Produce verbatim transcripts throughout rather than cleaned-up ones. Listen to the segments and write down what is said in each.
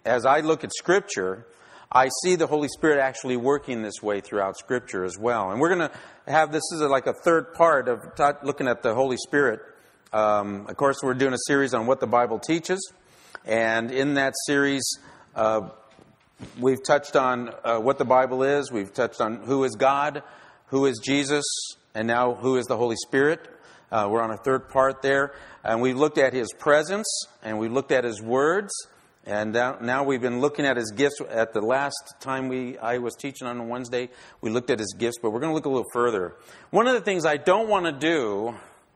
as I look at Scripture, I see the Holy Spirit actually working this way throughout Scripture as well. And we're going to have, this is like a third part of t- looking at the Holy Spirit. Um, of course, we're doing a series on what the Bible teaches. And in that series, uh, we've touched on uh, what the Bible is. We've touched on who is God, who is Jesus, and now who is the Holy Spirit. Uh, we're on a third part there. And we looked at His presence, and we looked at His words. And now we've been looking at His gifts. At the last time we I was teaching on Wednesday, we looked at His gifts, but we're going to look a little further. One of the things I don't want to do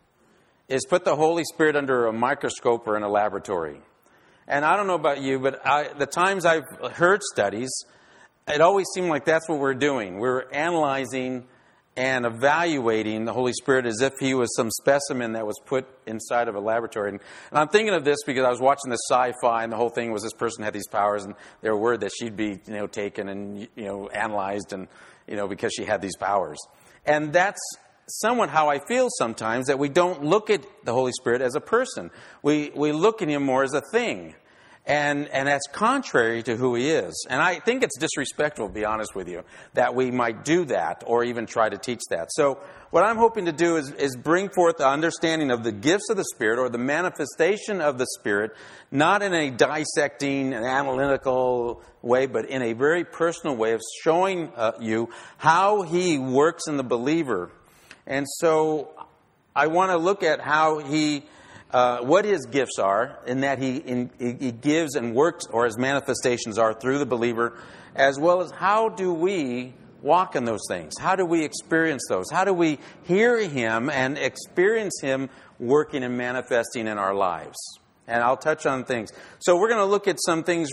is put the Holy Spirit under a microscope or in a laboratory. And I don't know about you, but I, the times I've heard studies, it always seemed like that's what we're doing. We're analyzing and evaluating the Holy Spirit as if He was some specimen that was put inside of a laboratory. And, and I'm thinking of this because I was watching this sci-fi, and the whole thing was this person had these powers, and they were worried that she'd be, you know, taken and, you know, analyzed, and, you know, because she had these powers. And that's somewhat how I feel sometimes, that we don't look at the Holy Spirit as a person. We we look at Him more as a thing. And and that's contrary to who He is. And I think it's disrespectful, to be honest with you, that we might do that or even try to teach that. So what I'm hoping to do is, is bring forth the understanding of the gifts of the Spirit, or the manifestation of the Spirit, not in a dissecting and analytical way, but in a very personal way of showing uh, you how He works in the believer. And so I want to look at how He... Uh, what His gifts are, in that he, in, he gives and works, or His manifestations are through the believer, as well as how do we walk in those things? How do we experience those? How do we hear Him and experience Him working and manifesting in our lives? And I'll touch on things. So we're going to look at some things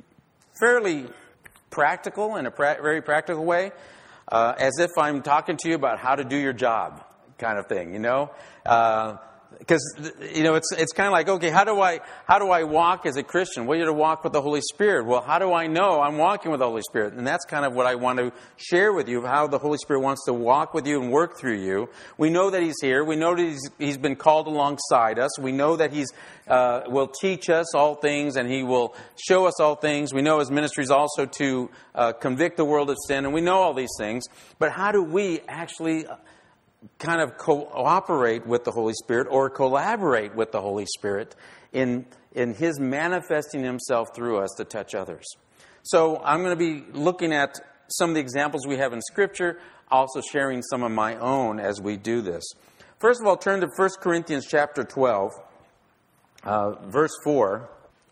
fairly practical, in a pra- very practical way, uh, as if I'm talking to you about how to do your job, kind of thing, you know? Uh, Because, you know, it's it's kind of like, okay, how do I how do I walk as a Christian? Well, you're to walk with the Holy Spirit. Well, how do I know I'm walking with the Holy Spirit? And that's kind of what I want to share with you, how the Holy Spirit wants to walk with you and work through you. We know that He's here. We know that He's, he's been called alongside us. We know that He's uh, will teach us all things, and He will show us all things. We know His ministry is also to uh, convict the world of sin, and we know all these things. But how do we actually kind of cooperate with the Holy Spirit, or collaborate with the Holy Spirit in in His manifesting Himself through us to touch others? So I'm going to be looking at some of the examples we have in Scripture, also sharing some of my own as we do this. First of all, turn to First Corinthians chapter twelve, uh, verse four.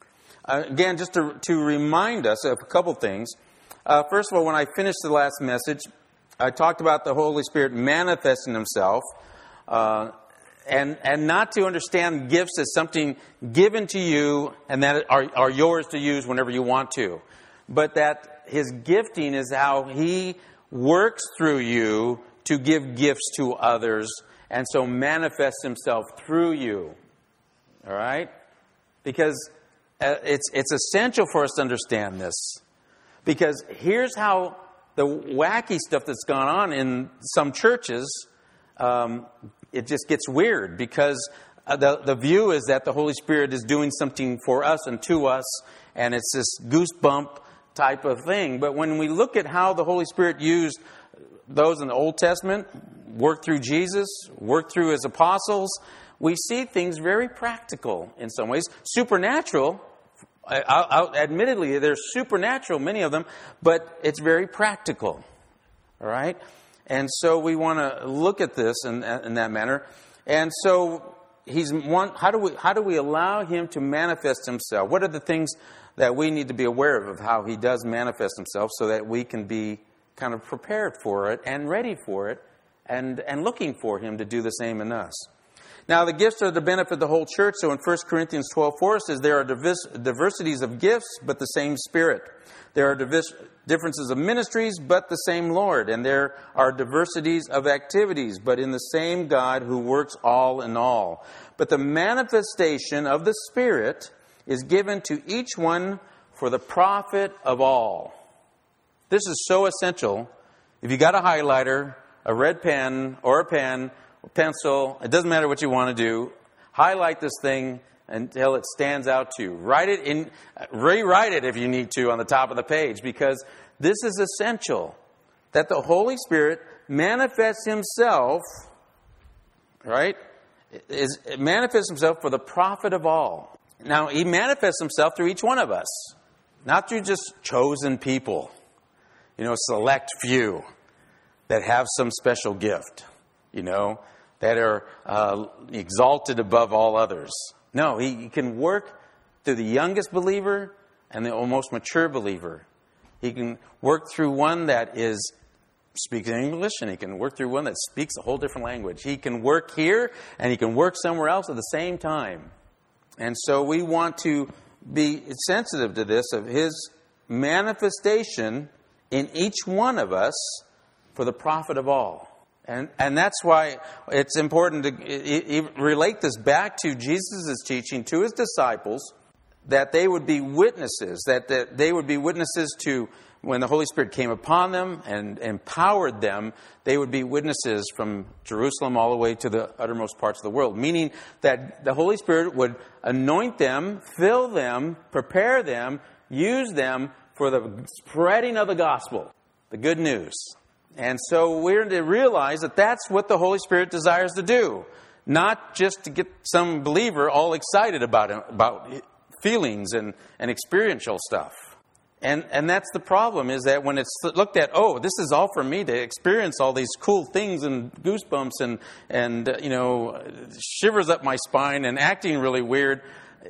Uh, again, just to, to remind us of a couple things. Uh, first of all, when I finished the last message, I talked about the Holy Spirit manifesting Himself, uh, and and not to understand gifts as something given to you and that are, are yours to use whenever you want to, but that His gifting is how He works through you to give gifts to others, and so manifests Himself through you. All right? Because uh, it's it's essential for us to understand this. Because here's how the wacky stuff that's gone on in some churches, um, it just gets weird, because uh, the, the view is that the Holy Spirit is doing something for us and to us, and it's this goosebump type of thing. But when we look at how the Holy Spirit used those in the Old Testament, worked through Jesus, worked through His apostles, we see things very practical in some ways, supernatural. I, I, admittedly, they're supernatural, many of them, but it's very practical. All right? And so we want to look at this in, in that manner. And so he's one, how do we how do we allow Him to manifest Himself? What are the things that we need to be aware of, of how He does manifest Himself, so that we can be kind of prepared for it and ready for it, and, and looking for Him to do the same in us? Now, the gifts are to benefit the whole church. So in First Corinthians twelve four, it says, there are diversities of gifts, but the same Spirit. There are differences of ministries, but the same Lord. And there are diversities of activities, but in the same God who works all in all. But the manifestation of the Spirit is given to each one for the profit of all. This is so essential. If you got a highlighter, a red pen, or a pen, pencil, it doesn't matter what you want to do, highlight this thing until it stands out to you. Write it in, rewrite it if you need to on the top of the page, because this is essential, that the Holy Spirit manifests himself, right? Is, it manifests himself for the profit of all. Now, he manifests himself through each one of us, not through just chosen people, you know, select few that have some special gift, you know, that are uh, exalted above all others. No, he, he can work through the youngest believer and the most mature believer. He can work through one that is speaks English, and he can work through one that speaks a whole different language. He can work here, and he can work somewhere else at the same time. And so we want to be sensitive to this, of his manifestation in each one of us for the profit of all. And and that's why it's important to e- e- relate this back to Jesus' teaching to his disciples, that they would be witnesses, that, that they would be witnesses to when the Holy Spirit came upon them and empowered them, they would be witnesses from Jerusalem all the way to the uttermost parts of the world. Meaning that the Holy Spirit would anoint them, fill them, prepare them, use them for the spreading of the gospel, the good news. And so we're to realize that that's what the Holy Spirit desires to do. Not just to get some believer all excited about it, about feelings and, and experiential stuff. And and that's the problem, is that when it's looked at, oh, this is all for me to experience all these cool things and goosebumps and, and uh, you know, shivers up my spine and acting really weird,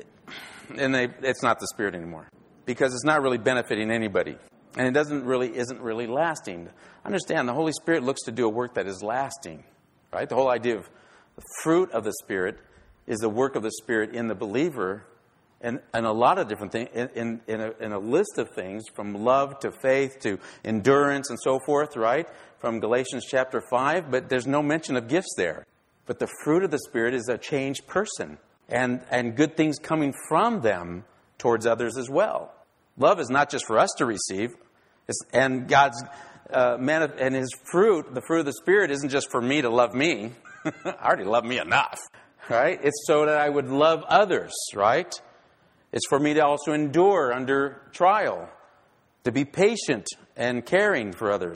and they, it's not the Spirit anymore. Because it's not really benefiting anybody. And it doesn't really, isn't really lasting. Understand, the Holy Spirit looks to do a work that is lasting. Right? The whole idea of the fruit of the Spirit is the work of the Spirit in the believer. And, and a lot of different things, in, in, in, a, in a list of things, from love to faith to endurance and so forth, right? From Galatians chapter five, but there's no mention of gifts there. But the fruit of the Spirit is a changed person, and, and good things coming from them towards others as well. Love is not just for us to receive, it's, and God's uh, man, and His fruit, the fruit of the Spirit, isn't just for me to love me. I already love me enough, right? It's so that I would love others, right? It's for me to also endure under trial, to be patient and caring for others,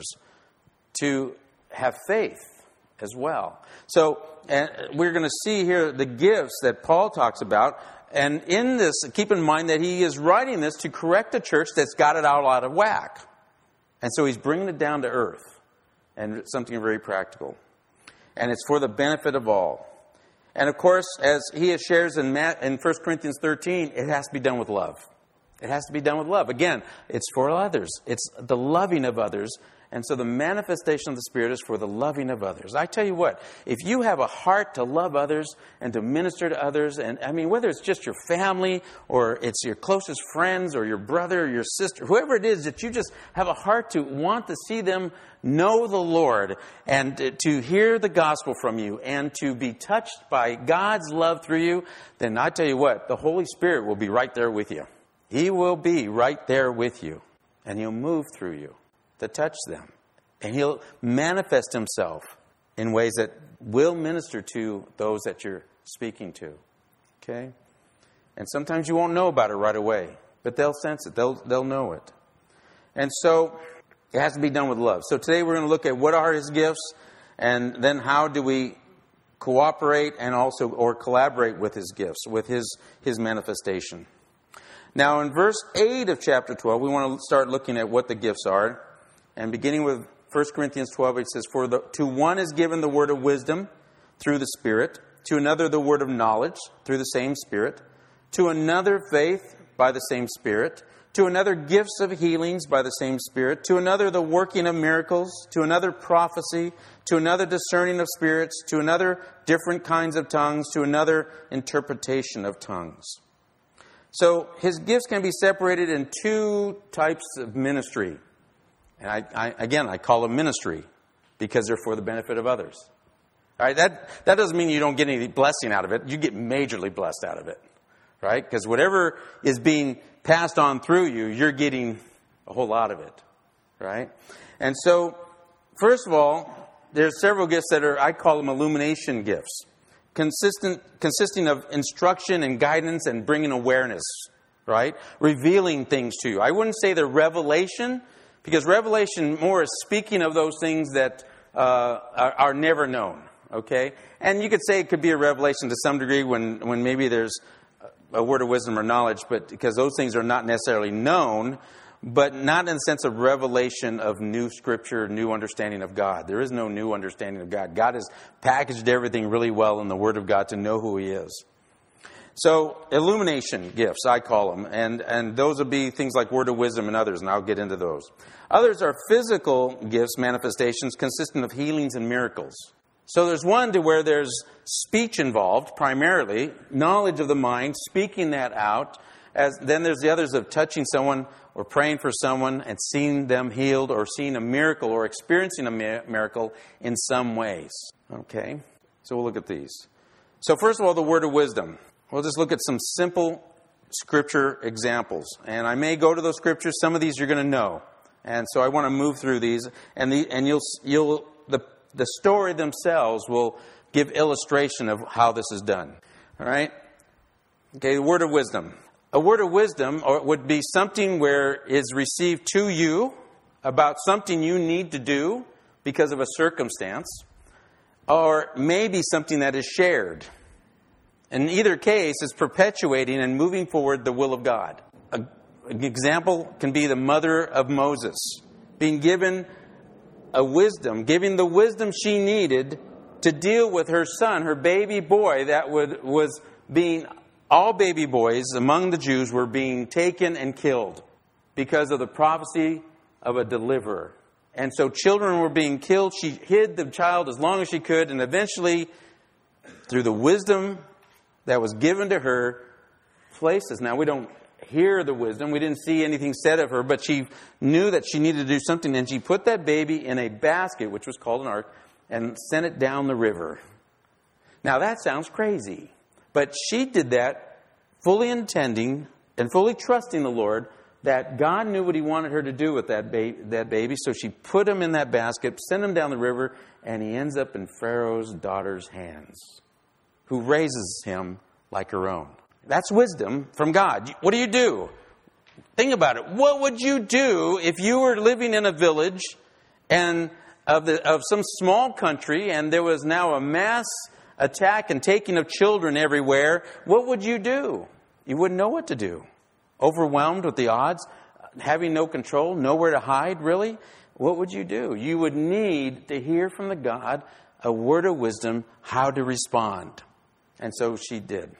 to have faith as well. So and we're going to see here the gifts that Paul talks about. And in this, keep in mind that he is writing this to correct a church that's got it all out of whack. And so he's bringing it down to earth, and something very practical. And it's for the benefit of all. And of course, as he shares in in First Corinthians thirteen, it has to be done with love. It has to be done with love. Again, it's for others. It's the loving of others. And so the manifestation of the Spirit is for the loving of others. I tell you what, if you have a heart to love others and to minister to others, and I mean, whether it's just your family or it's your closest friends or your brother or your sister, whoever it is, that you just have a heart to want to see them know the Lord and to hear the gospel from you and to be touched by God's love through you, then I tell you what, the Holy Spirit will be right there with you. He will be right there with you, and He'll move through you to touch them. And He'll manifest Himself in ways that will minister to those that you're speaking to. Okay? And sometimes you won't know about it right away, but they'll sense it. They'll, they'll know it. And so it has to be done with love. So today we're going to look at what are His gifts, and then how do we cooperate and also or collaborate with His gifts, with His, His manifestation. Now in verse eight of chapter twelve, we want to start looking at what the gifts are. And beginning with First Corinthians twelve, it says, For the, to one is given the word of wisdom through the Spirit, to another the word of knowledge through the same Spirit, to another faith by the same Spirit, to another gifts of healings by the same Spirit, to another the working of miracles, to another prophecy, to another discerning of spirits, to another different kinds of tongues, to another interpretation of tongues. So His gifts can be separated in two types of ministry. And I, I, again, I call them ministry because they're for the benefit of others. All right, that, that doesn't mean you don't get any blessing out of it. You get majorly blessed out of it, right? Because whatever is being passed on through you, you're getting a whole lot of it, right? And so, first of all, there's several gifts that are, I call them illumination gifts. consistent, consisting of instruction and guidance and bringing awareness, right? Revealing things to you. I wouldn't say they're revelation, because revelation more is speaking of those things that uh, are, are never known, okay? And you could say it could be a revelation to some degree when, when maybe there's a word of wisdom or knowledge, but because those things are not necessarily known, but not in the sense of revelation of new scripture, new understanding of God. There is no new understanding of God. God has packaged everything really well in the Word of God to know who He is. So, illumination gifts, I call them, and, and those would be things like word of wisdom and others, and I'll get into those. Others are physical gifts, manifestations, consisting of healings and miracles. So there's one to where there's speech involved, primarily, knowledge of the mind, speaking that out. As, then there's the others of touching someone or praying for someone and seeing them healed or seeing a miracle or experiencing a miracle in some ways. Okay, so we'll look at these. So first of all, the word of wisdom. We'll just look at some simple scripture examples. And I may go to those scriptures. Some of these you're going to know. And so I want to move through these. And the, and you'll you'll the the story themselves will give illustration of how this is done. All right? Okay, the word of wisdom. A word of wisdom or would be something where is received to you about something you need to do because of a circumstance, or maybe something that is shared. In either case, it's perpetuating and moving forward the will of God. A, an example can be the mother of Moses being given a wisdom, giving the wisdom she needed to deal with her son, her baby boy that would, was being... All baby boys among the Jews were being taken and killed because of the prophecy of a deliverer. And so children were being killed. She hid the child as long as she could. And eventually, through the wisdom that was given to her, places. Now, we don't hear the wisdom. We didn't see anything said of her. But she knew that she needed to do something. And she put that baby in a basket, which was called an ark, and sent it down the river. Now, that sounds crazy. But she did that fully intending and fully trusting the Lord that God knew what He wanted her to do with that, ba- that baby. So she put him in that basket, sent him down the river, and he ends up in Pharaoh's daughter's hands, who raises him like her own. That's wisdom from God. What do you do? Think about it. What would you do if you were living in a village and of, the, of some small country and there was now a mass attack and taking of children everywhere? What would you do? You wouldn't know what to do. Overwhelmed with the odds, having no control, nowhere to hide, really? What would you do? You would need to hear from the God a word of wisdom, how to respond. And so she did.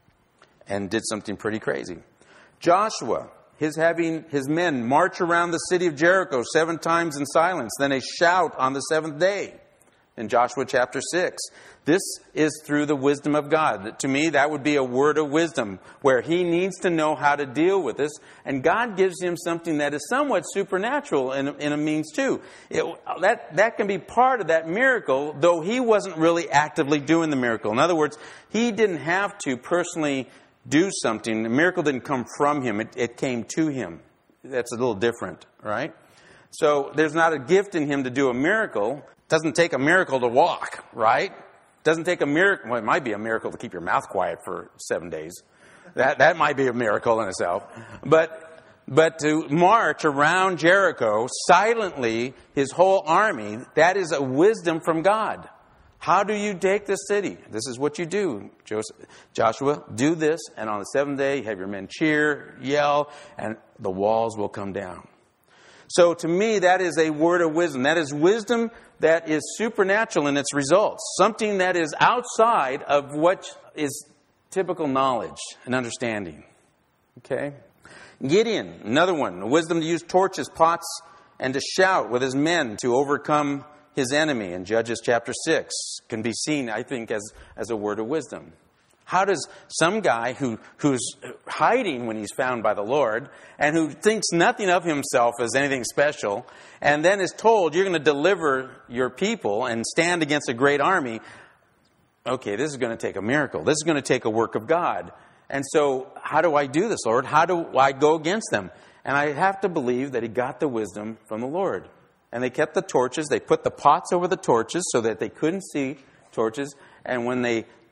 And did something pretty crazy. Joshua, his having his men march around the city of Jericho seven times in silence, then a shout on the seventh day. In Joshua chapter six. This is through the wisdom of God. To me, that would be a word of wisdom where he needs to know how to deal with this. And God gives him something that is somewhat supernatural in, in a means too. It, that, that can be part of that miracle, though he wasn't really actively doing the miracle. In other words, he didn't have to personally do something. The miracle didn't come from him. It, it came to him. That's a little different, right? So there's not a gift in him to do a miracle. Doesn't take a miracle to walk, right? Doesn't take a miracle. Well, it might be a miracle to keep your mouth quiet for seven days. That that might be a miracle in itself. But but to march around Jericho silently, his whole army, that is a wisdom from God. How do you take this city? This is what you do, Joshua. Do this, and on the seventh day, have your men cheer, yell, and the walls will come down. So to me, that is a word of wisdom. That is wisdom that is supernatural in its results. Something that is outside of what is typical knowledge and understanding. Okay? Gideon, another one. Wisdom to use torches, pots, and to shout with his men to overcome his enemy in Judges chapter six. Can be seen, I think, as, as a word of wisdom. How does some guy who who's hiding when he's found by the Lord and who thinks nothing of himself as anything special and then is told you're going to deliver your people and stand against a great army, okay, this is going to take a miracle. This is going to take a work of God. And so how do I do this, Lord? How do I go against them? And I have to believe that he got the wisdom from the Lord. And they kept the torches. They put the pots over the torches so that they couldn't see torches. And when they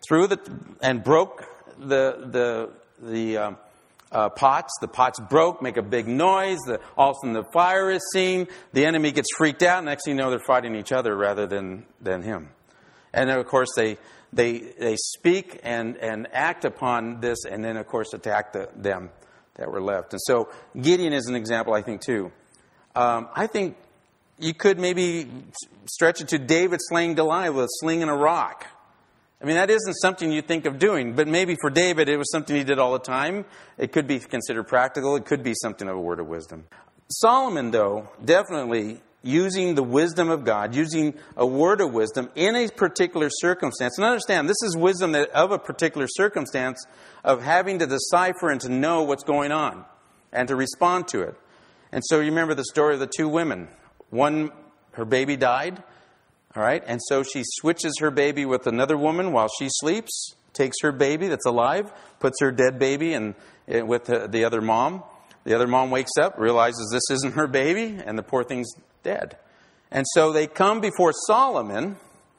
through the and broke the the the um, uh, pots. The pots broke, make a big noise. The, all of a sudden, the fire is seen. The enemy gets freaked out. Next thing you know, they're fighting each other rather than than him. And then, of course, they they they speak and and act upon this, and then, of course, attack the, them that were left. And so, Gideon is an example, I think, too. Um, I think you could maybe stretch it to David slaying Goliath with a sling and a rock. I mean, that isn't something you think of doing, but maybe for David, it was something he did all the time. It could be considered practical. It could be something of a word of wisdom. Solomon, though, definitely using the wisdom of God, using a word of wisdom in a particular circumstance. And understand, this is wisdom that of a particular circumstance of having to decipher and to know what's going on and to respond to it. And so you remember the story of the two women. One, her baby died. All right, and so she switches her baby with another woman while she sleeps, takes her baby that's alive, puts her dead baby in, in with the, the other mom. The other mom wakes up, realizes this isn't her baby, and the poor thing's dead. And so they come before Solomon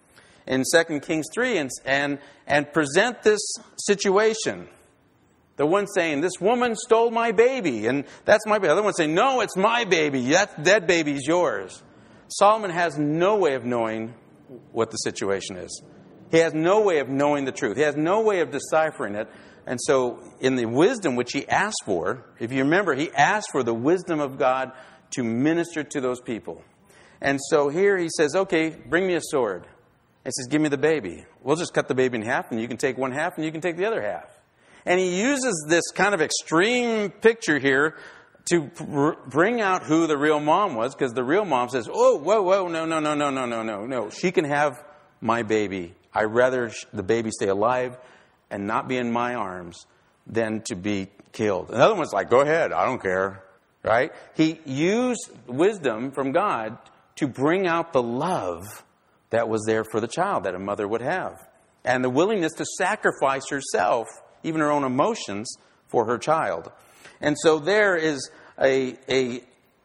in Second Kings three and, and, and present this situation. The one saying, this woman stole my baby, and that's my baby. The other one saying, no, it's my baby. That dead baby's yours. Solomon has no way of knowing what the situation is. He has no way of knowing the truth. He has no way of deciphering it. And so in the wisdom which he asked for, if you remember, he asked for the wisdom of God to minister to those people. And so here he says, okay, bring me a sword. He says, give me the baby. We'll just cut the baby in half, and you can take one half, and you can take the other half. And he uses this kind of extreme picture here to bring out who the real mom was, because the real mom says, oh, whoa, whoa, no, no, no, no, no, no, no, no. She can have my baby. I'd rather the baby stay alive and not be in my arms than to be killed. Another one's like, go ahead, I don't care, right? He used wisdom from God to bring out the love that was there for the child that a mother would have, and the willingness to sacrifice herself, even her own emotions, for her child. And so there is a, a,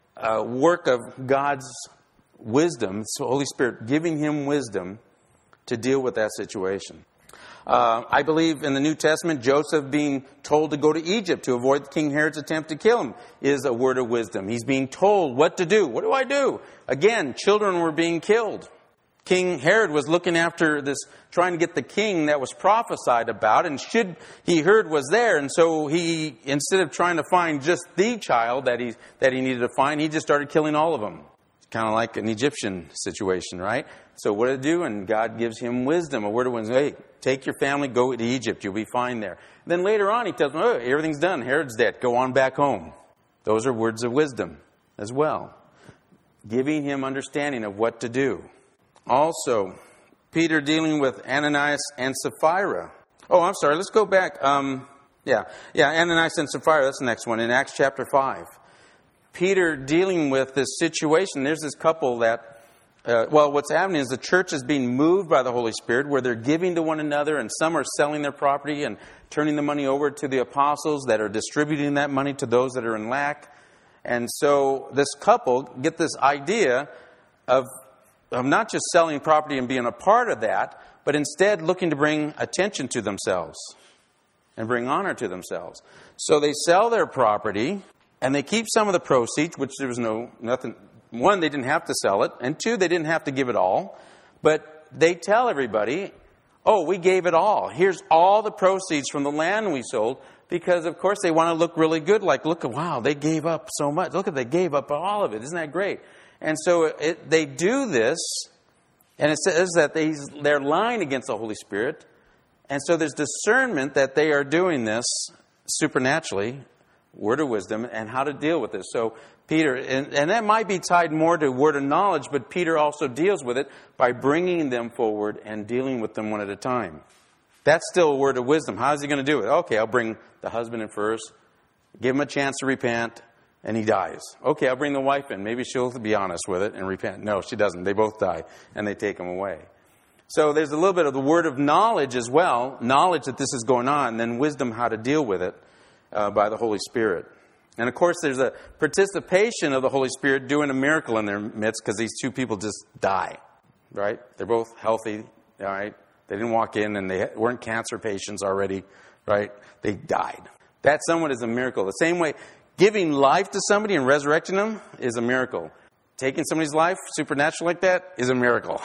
a work of God's wisdom, so Holy Spirit giving him wisdom to deal with that situation. Uh, I believe in the New Testament, Joseph being told to go to Egypt to avoid King Herod's attempt to kill him is a word of wisdom. He's being told what to do. What do I do? Again, children were being killed. King Herod was looking after this, trying to get the king that was prophesied about, and should he heard was there. And so he, instead of trying to find just the child that he that he needed to find, he just started killing all of them. It's kind of like an Egyptian situation, right? So what did he do? And God gives him wisdom, a word of wisdom. Hey, take your family, go to Egypt. You'll be fine there. And then later on, he tells them, oh, everything's done. Herod's dead. Go on back home. Those are words of wisdom as well, giving him understanding of what to do. Also, Peter dealing with Ananias and Sapphira. Oh, I'm sorry. Let's go back. Um, yeah, yeah, Ananias and Sapphira. That's the next one in Acts chapter five. Peter dealing with this situation. There's this couple that, uh, well, what's happening is the church is being moved by the Holy Spirit, where they're giving to one another, and some are selling their property and turning the money over to the apostles that are distributing that money to those that are in lack. And so this couple get this idea of of not just selling property and being a part of that, but instead looking to bring attention to themselves and bring honor to themselves. So they sell their property, and they keep some of the proceeds, which there was no nothing. One, they didn't have to sell it, and two, they didn't have to give it all. But they tell everybody, oh, we gave it all. Here's all the proceeds from the land we sold, because, of course, they want to look really good. Like, look, wow, they gave up so much. Look at, they gave up all of it. Isn't that great? And so it, they do this, and it says that they, they're lying against the Holy Spirit. And so there's discernment that they are doing this supernaturally, word of wisdom, and how to deal with this. So Peter, and, and that might be tied more to word of knowledge, but Peter also deals with it by bringing them forward and dealing with them one at a time. That's still a word of wisdom. How is he going to do it? Okay, I'll bring the husband in first, give him a chance to repent, and he dies. Okay, I'll bring the wife in. Maybe she'll be honest with it and repent. No, she doesn't. They both die, and they take him away. So there's a little bit of the word of knowledge as well, knowledge that this is going on, and then wisdom how to deal with it uh, by the Holy Spirit. And of course, there's a participation of the Holy Spirit doing a miracle in their midst, because these two people just die, right? They're both healthy, all right? They didn't walk in and they weren't cancer patients already, right? They died. That someone is a miracle. The same way, giving life to somebody and resurrecting them is a miracle. Taking somebody's life, supernatural like that, is a miracle.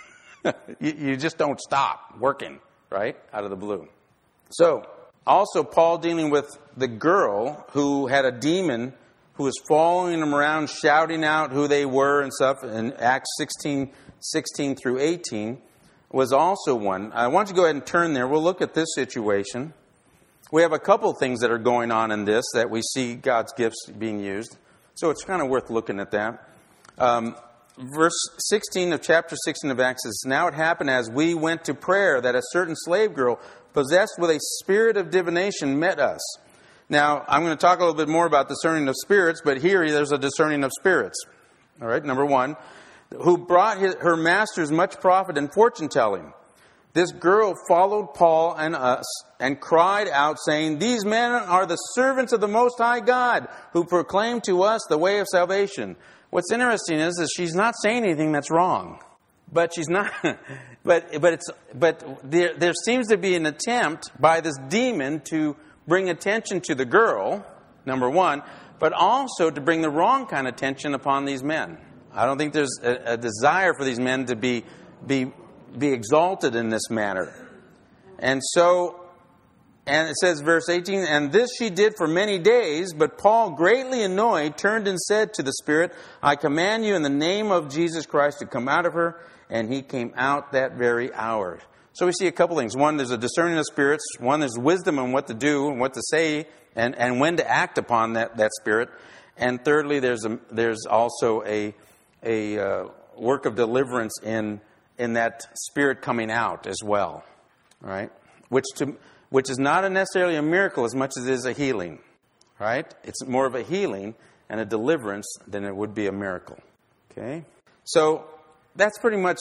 you, you just don't stop working, right? Out of the blue. So, also Paul dealing with the girl who had a demon who was following them around, shouting out who they were and stuff, in Acts sixteen, sixteen through eighteen, was also one. I want you to go ahead and turn there. We'll look at this situation. We have a couple things that are going on in this that we see God's gifts being used. So it's kind of worth looking at that. Um, verse sixteen of chapter sixteen of Acts says, "Now it happened as we went to prayer that a certain slave girl possessed with a spirit of divination met us." Now, I'm going to talk a little bit more about discerning of spirits, but here there's a discerning of spirits. All right, number one, who brought his, her masters much profit in fortune-telling. This girl followed Paul and us and cried out, saying, "These men are the servants of the Most High God, who proclaim to us the way of salvation." What's interesting is that she's not saying anything that's wrong. But she's not. but but it's but there there seems to be an attempt by this demon to bring attention to the girl, number one, but also to bring the wrong kind of attention upon these men. I don't think there's a, a desire for these men to be be be exalted in this manner. And so, and it says, verse eighteen, "And this she did for many days, but Paul, greatly annoyed, turned and said to the spirit, 'I command you in the name of Jesus Christ to come out of her.' And he came out that very hour." So we see a couple things. One, there's a discerning of spirits. One, there's wisdom on what to do and what to say and, and when to act upon that, that spirit. And thirdly, there's a, there's also a a uh, work of deliverance in in that spirit coming out as well. All right? Which to which is not a necessarily a miracle as much as it is a healing. Right? It's more of a healing and a deliverance than it would be a miracle. Okay? So that's pretty much,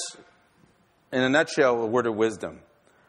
in a nutshell, a word of wisdom.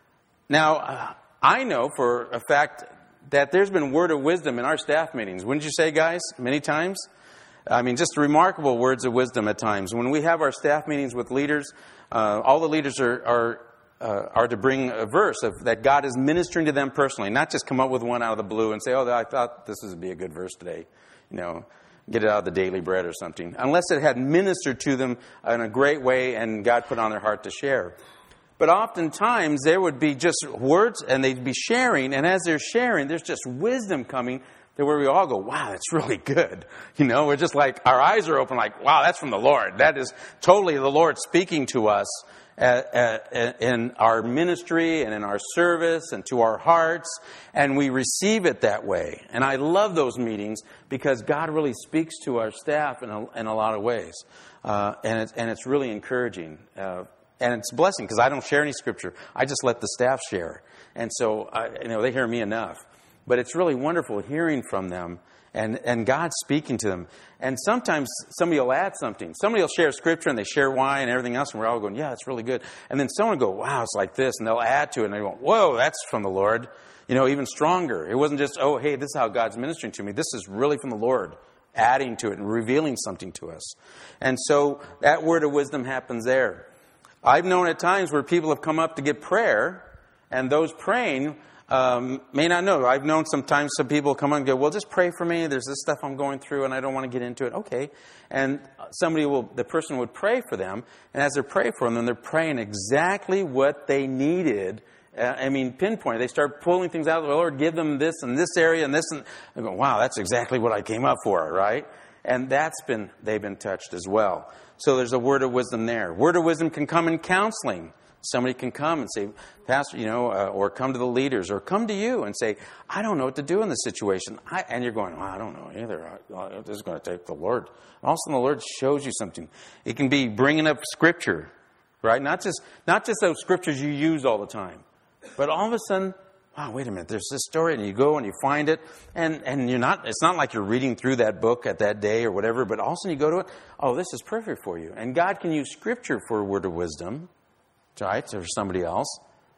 Now, uh, I know for a fact that there's been word of wisdom in our staff meetings. Wouldn't you say, guys? Many times? I mean, just remarkable words of wisdom at times. When we have our staff meetings with leaders, uh, all the leaders are are, uh, are to bring a verse of that God is ministering to them personally, not just come up with one out of the blue and say, "Oh, I thought this would be a good verse today," you know. Get it out of the Daily Bread or something. Unless it had ministered to them in a great way and God put on their heart to share. But oftentimes there would be just words and they'd be sharing. And as they're sharing, there's just wisdom coming to where we all go, "Wow, that's really good." You know, we're just like, our eyes are open like, "Wow, that's from the Lord." That is totally the Lord speaking to us At, at, in our ministry and in our service and to our hearts, and we receive it that way. And I love those meetings because God really speaks to our staff in a, in a lot of ways, uh, and it's and it's really encouraging, uh, and it's a blessing because I don't share any scripture. I just let the staff share, and so I, you know they hear me enough. But it's really wonderful hearing from them. And and God speaking to them. And sometimes somebody will add something. Somebody will share scripture and they share why and everything else. And we're all going, "Yeah, it's really good." And then someone will go, "Wow, it's like this." And they'll add to it. And they go, "Whoa, that's from the Lord." You know, even stronger. It wasn't just, "Oh, hey, this is how God's ministering to me." This is really from the Lord, adding to it and revealing something to us. And so that word of wisdom happens there. I've known at times where people have come up to get prayer. And those praying Um, may not know. I've known sometimes some people come on and go, "Well, just pray for me. There's this stuff I'm going through and I don't want to get into it." Okay. And somebody will, the person would pray for them. And as they're praying for them, they're praying exactly what they needed. Uh, I mean, pinpoint. They start pulling things out of the Lord, give them this and this area and this. And I go, "Wow, that's exactly what I came up for," right? And that's been, they've been touched as well. So there's a word of wisdom there. Word of wisdom can come in counseling. Somebody can come and say, "Pastor, you know, uh, or come to the leaders, or come to you and say, 'I don't know what to do in this situation.'" I, and you're going, "Well, I don't know either. I, this is going to take the Lord." And also, the Lord shows you something. It can be bringing up scripture, right? Not just not just those scriptures you use all the time, but all of a sudden, wow, wait a minute, there's this story, and you go and you find it, and and you're not. It's not like you're reading through that book at that day or whatever, but all of a sudden you go to it. Oh, this is perfect for you, and God can use scripture for a word of wisdom. Right, or somebody else.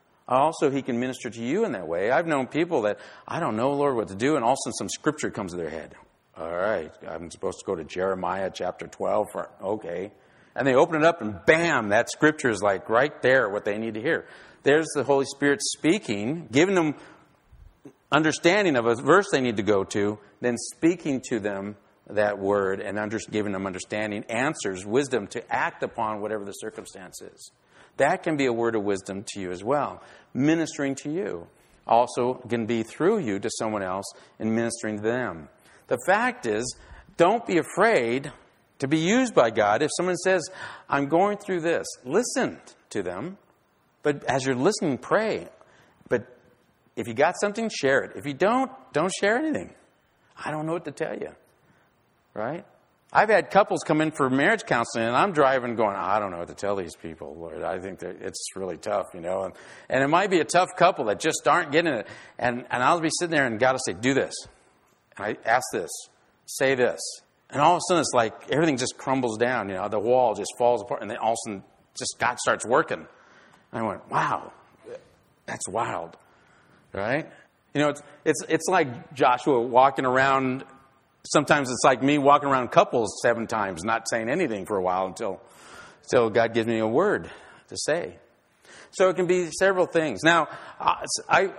Also, he can minister to you in that way. I've known people that, "I don't know, Lord, what to do," and all of a sudden some scripture comes to their head. All right, I'm supposed to go to Jeremiah chapter twelve. For, okay. And they open it up and bam, that scripture is like right there, what they need to hear. There's the Holy Spirit speaking, giving them understanding of a verse they need to go to, then speaking to them that word and under, giving them understanding, answers, wisdom to act upon whatever the circumstance is. That can be a word of wisdom to you as well. Ministering to you also can be through you to someone else and ministering to them. The fact is, don't be afraid to be used by God. If someone says, I'm going through this, listen to them. But as you're listening, pray. But if you got something, share it. If you don't, don't share anything. I don't know what to tell you. Right? I've had couples come in for marriage counseling, and I'm driving going, I don't know what to tell these people, Lord. I think that it's really tough, you know. And, and it might be a tough couple that just aren't getting it. And, and I'll be sitting there, and God will say, do this. And I ask this. Say this. And all of a sudden, it's like everything just crumbles down. You know, the wall just falls apart. And then all of a sudden, just God starts working. And I went, wow, that's wild. Right? You know, it's it's it's like Joshua walking around. Sometimes it's like me walking around couples seven times, not saying anything for a while until, until God gives me a word to say. So it can be several things. Now, I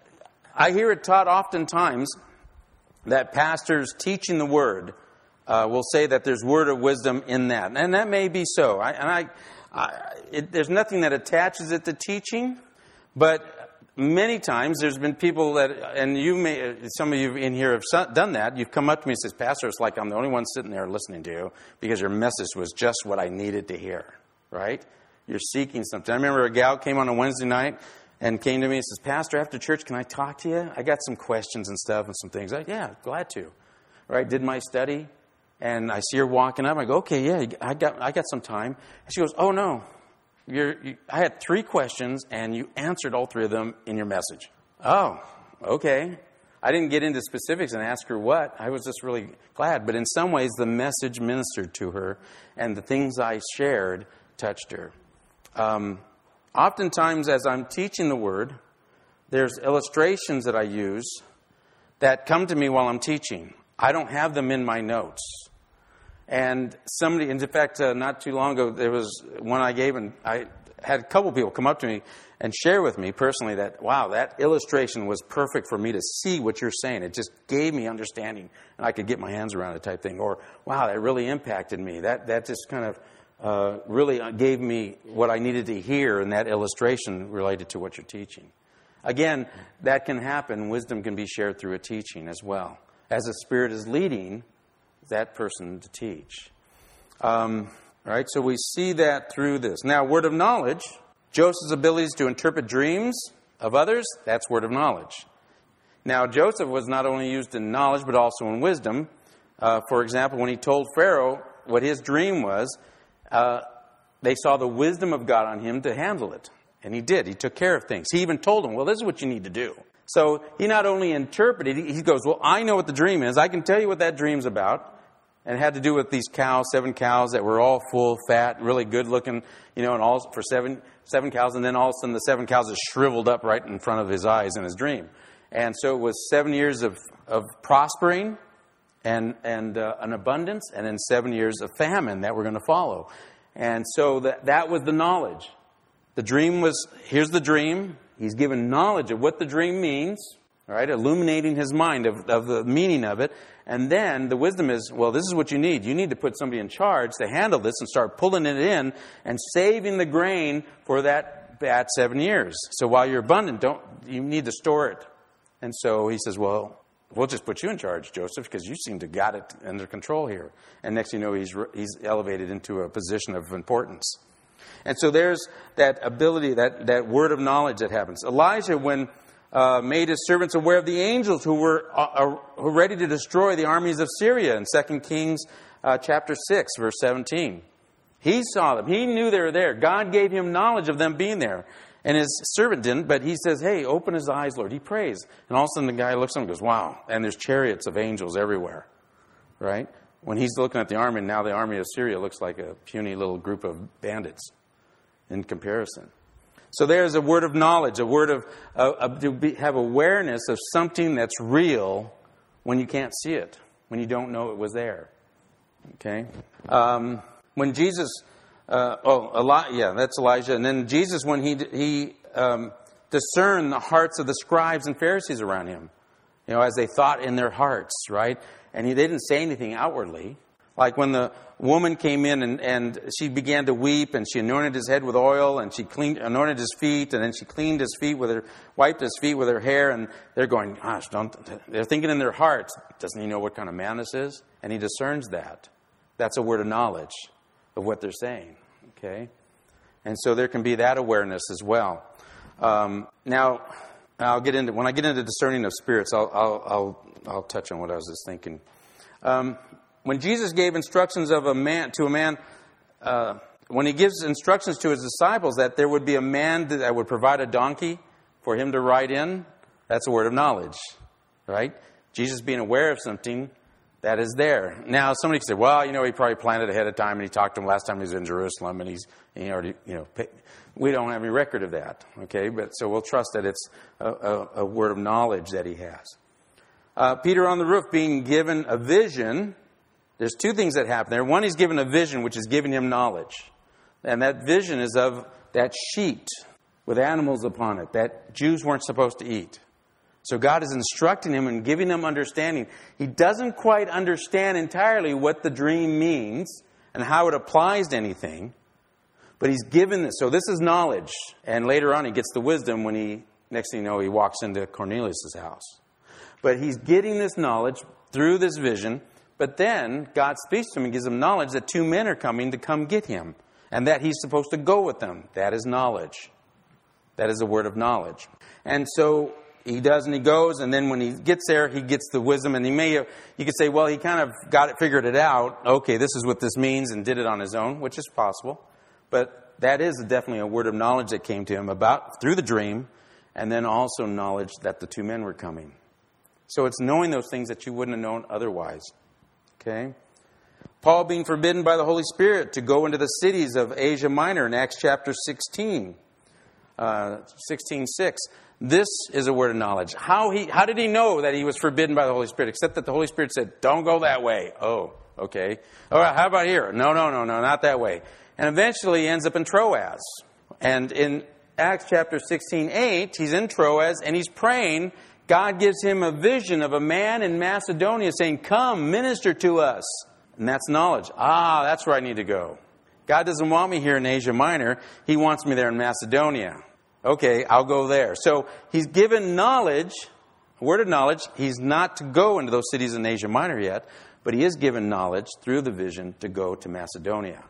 I hear it taught oftentimes that pastors teaching the word uh, will say that there's word of wisdom in that. And that may be so. I, and I, I it, there's nothing that attaches it to teaching, but many times there's been people that, and you may, some of you in here have done that. You've come up to me and says, Pastor, it's like I'm the only one sitting there listening to you because your message was just what I needed to hear, right? You're seeking something. I remember a gal came on a Wednesday night and came to me and says, Pastor, after church, can I talk to you? I got some questions and stuff and some things. I, yeah, glad to. Right? Did my study. And I see her walking up. I go, okay, yeah, I got I got some time. And she goes, oh, no. You're, you, I had three questions, and you answered all three of them in your message. Oh, okay. I didn't get into specifics and ask her what. I was just really glad. But in some ways, the message ministered to her, and the things I shared touched her. Um, oftentimes, as I'm teaching the Word, there's illustrations that I use that come to me while I'm teaching. I don't have them in my notes. And somebody, in fact, uh, not too long ago, there was one I gave, and I had a couple people come up to me and share with me personally that, wow, that illustration was perfect for me to see what you're saying. It just gave me understanding, and I could get my hands around it type thing. Or, wow, that really impacted me. That that just kind of uh, really gave me what I needed to hear in that illustration related to what you're teaching. Again, that can happen. Wisdom can be shared through a teaching as well, as the Spirit is leading that person to teach. Um, right? So we see that through this. Now, word of knowledge, Joseph's abilities to interpret dreams of others, that's word of knowledge. Now, Joseph was not only used in knowledge, but also in wisdom. Uh, for example, when he told Pharaoh what his dream was, uh, they saw the wisdom of God on him to handle it. And he did. He took care of things. He even told him, well, this is what you need to do. So he not only interpreted, he goes, well, I know what the dream is. I can tell you what that dream's about. And it had to do with these cows, seven cows that were all full, fat, really good looking, you know, and all for seven seven cows. And then all of a sudden the seven cows just shriveled up right in front of his eyes in his dream. And so it was seven years of, of prospering and, and uh, an abundance, and then seven years of famine that were going to follow. And so that, that was the knowledge. The dream was, here's the dream. He's given knowledge of what the dream means, all right, illuminating his mind of, of the meaning of it. And then the wisdom is, well, this is what you need. You need to put somebody in charge to handle this and start pulling it in and saving the grain for that bad seven years. So while you're abundant, don't you need to store it. And so he says, well, we'll just put you in charge, Joseph, because you seem to got it under control here. And next thing you know, he's he's elevated into a position of importance. And so there's that ability, that, that word of knowledge that happens. Elijah, when uh, made his servants aware of the angels who were, uh, who were ready to destroy the armies of Syria in Second Kings uh, chapter six, verse seventeen. He saw them. He knew they were there. God gave him knowledge of them being there. And his servant didn't, but he says, hey, open his eyes, Lord. He prays. And all of a sudden the guy looks at him and goes, wow. And there's chariots of angels everywhere, right? When he's looking at the army, now the army of Syria looks like a puny little group of bandits in comparison. So there's a word of knowledge, a word of, uh, uh, to be, have awareness of something that's real when you can't see it, when you don't know it was there. Okay? Um, when Jesus Uh, oh, Eli- yeah, that's Elijah. And then Jesus, when he he um, discerned the hearts of the scribes and Pharisees around him, you know, as they thought in their hearts, right? And he, they didn't say anything outwardly. Like when the woman came in and, and she began to weep, and she anointed his head with oil, and she cleaned, anointed his feet, and then she cleaned his feet with her, wiped his feet with her hair, and they're going, gosh, don't, they're thinking in their hearts, doesn't he know what kind of man this is? And he discerns that. That's a word of knowledge of what they're saying, okay? And so there can be that awareness as well. Um, now, I'll get into, when I get into discerning of spirits, I'll, I'll, I'll, I'll touch on what I was just thinking. Um, When Jesus gave instructions of a man to a man, uh, when he gives instructions to his disciples that there would be a man that would provide a donkey for him to ride in, that's a word of knowledge, right? Jesus being aware of something that is there. Now, somebody could say, well, you know, he probably planned it ahead of time, and he talked to him last time he was in Jerusalem, and he's he already, you know, paid. We don't have any record of that, okay? But so we'll trust that it's a, a, a word of knowledge that he has. Uh, Peter on the roof being given a vision. There's two things that happen there. One, he's given a vision, which is giving him knowledge. And that vision is of that sheet with animals upon it that Jews weren't supposed to eat. So God is instructing him and giving him understanding. He doesn't quite understand entirely what the dream means and how it applies to anything. But he's given this. So this is knowledge. And later on he gets the wisdom when he, next thing you know, he walks into Cornelius' house. But he's getting this knowledge through this vision. But then God speaks to him and gives him knowledge that two men are coming to come get him. And that he's supposed to go with them. That is knowledge. That is a word of knowledge. And so he does and he goes. And then when he gets there, he gets the wisdom. And he may, you could say, well, he kind of got it, figured it out. Okay, this is what this means, and did it on his own, which is possible. But that is definitely a word of knowledge that came to him about through the dream. And then also knowledge that the two men were coming. So it's knowing those things that you wouldn't have known otherwise. Okay. Paul being forbidden by the Holy Spirit to go into the cities of Asia Minor in Acts chapter sixteen, uh, sixteen six. This is a word of knowledge. How he, how did he know that he was forbidden by the Holy Spirit? Except that the Holy Spirit said, "Don't go that way." Oh, okay. All right. How about here? No, no, no, no, not that way. And eventually he ends up in Troas. And in Acts chapter sixteen eight, he's in Troas and he's praying. God gives him a vision of a man in Macedonia saying, "Come, minister to us." And that's knowledge. Ah, that's where I need to go. God doesn't want me here in Asia Minor. He wants me there in Macedonia. Okay, I'll go there. So he's given knowledge, a word of knowledge. He's not to go into those cities in Asia Minor yet, but he is given knowledge through the vision to go to Macedonia.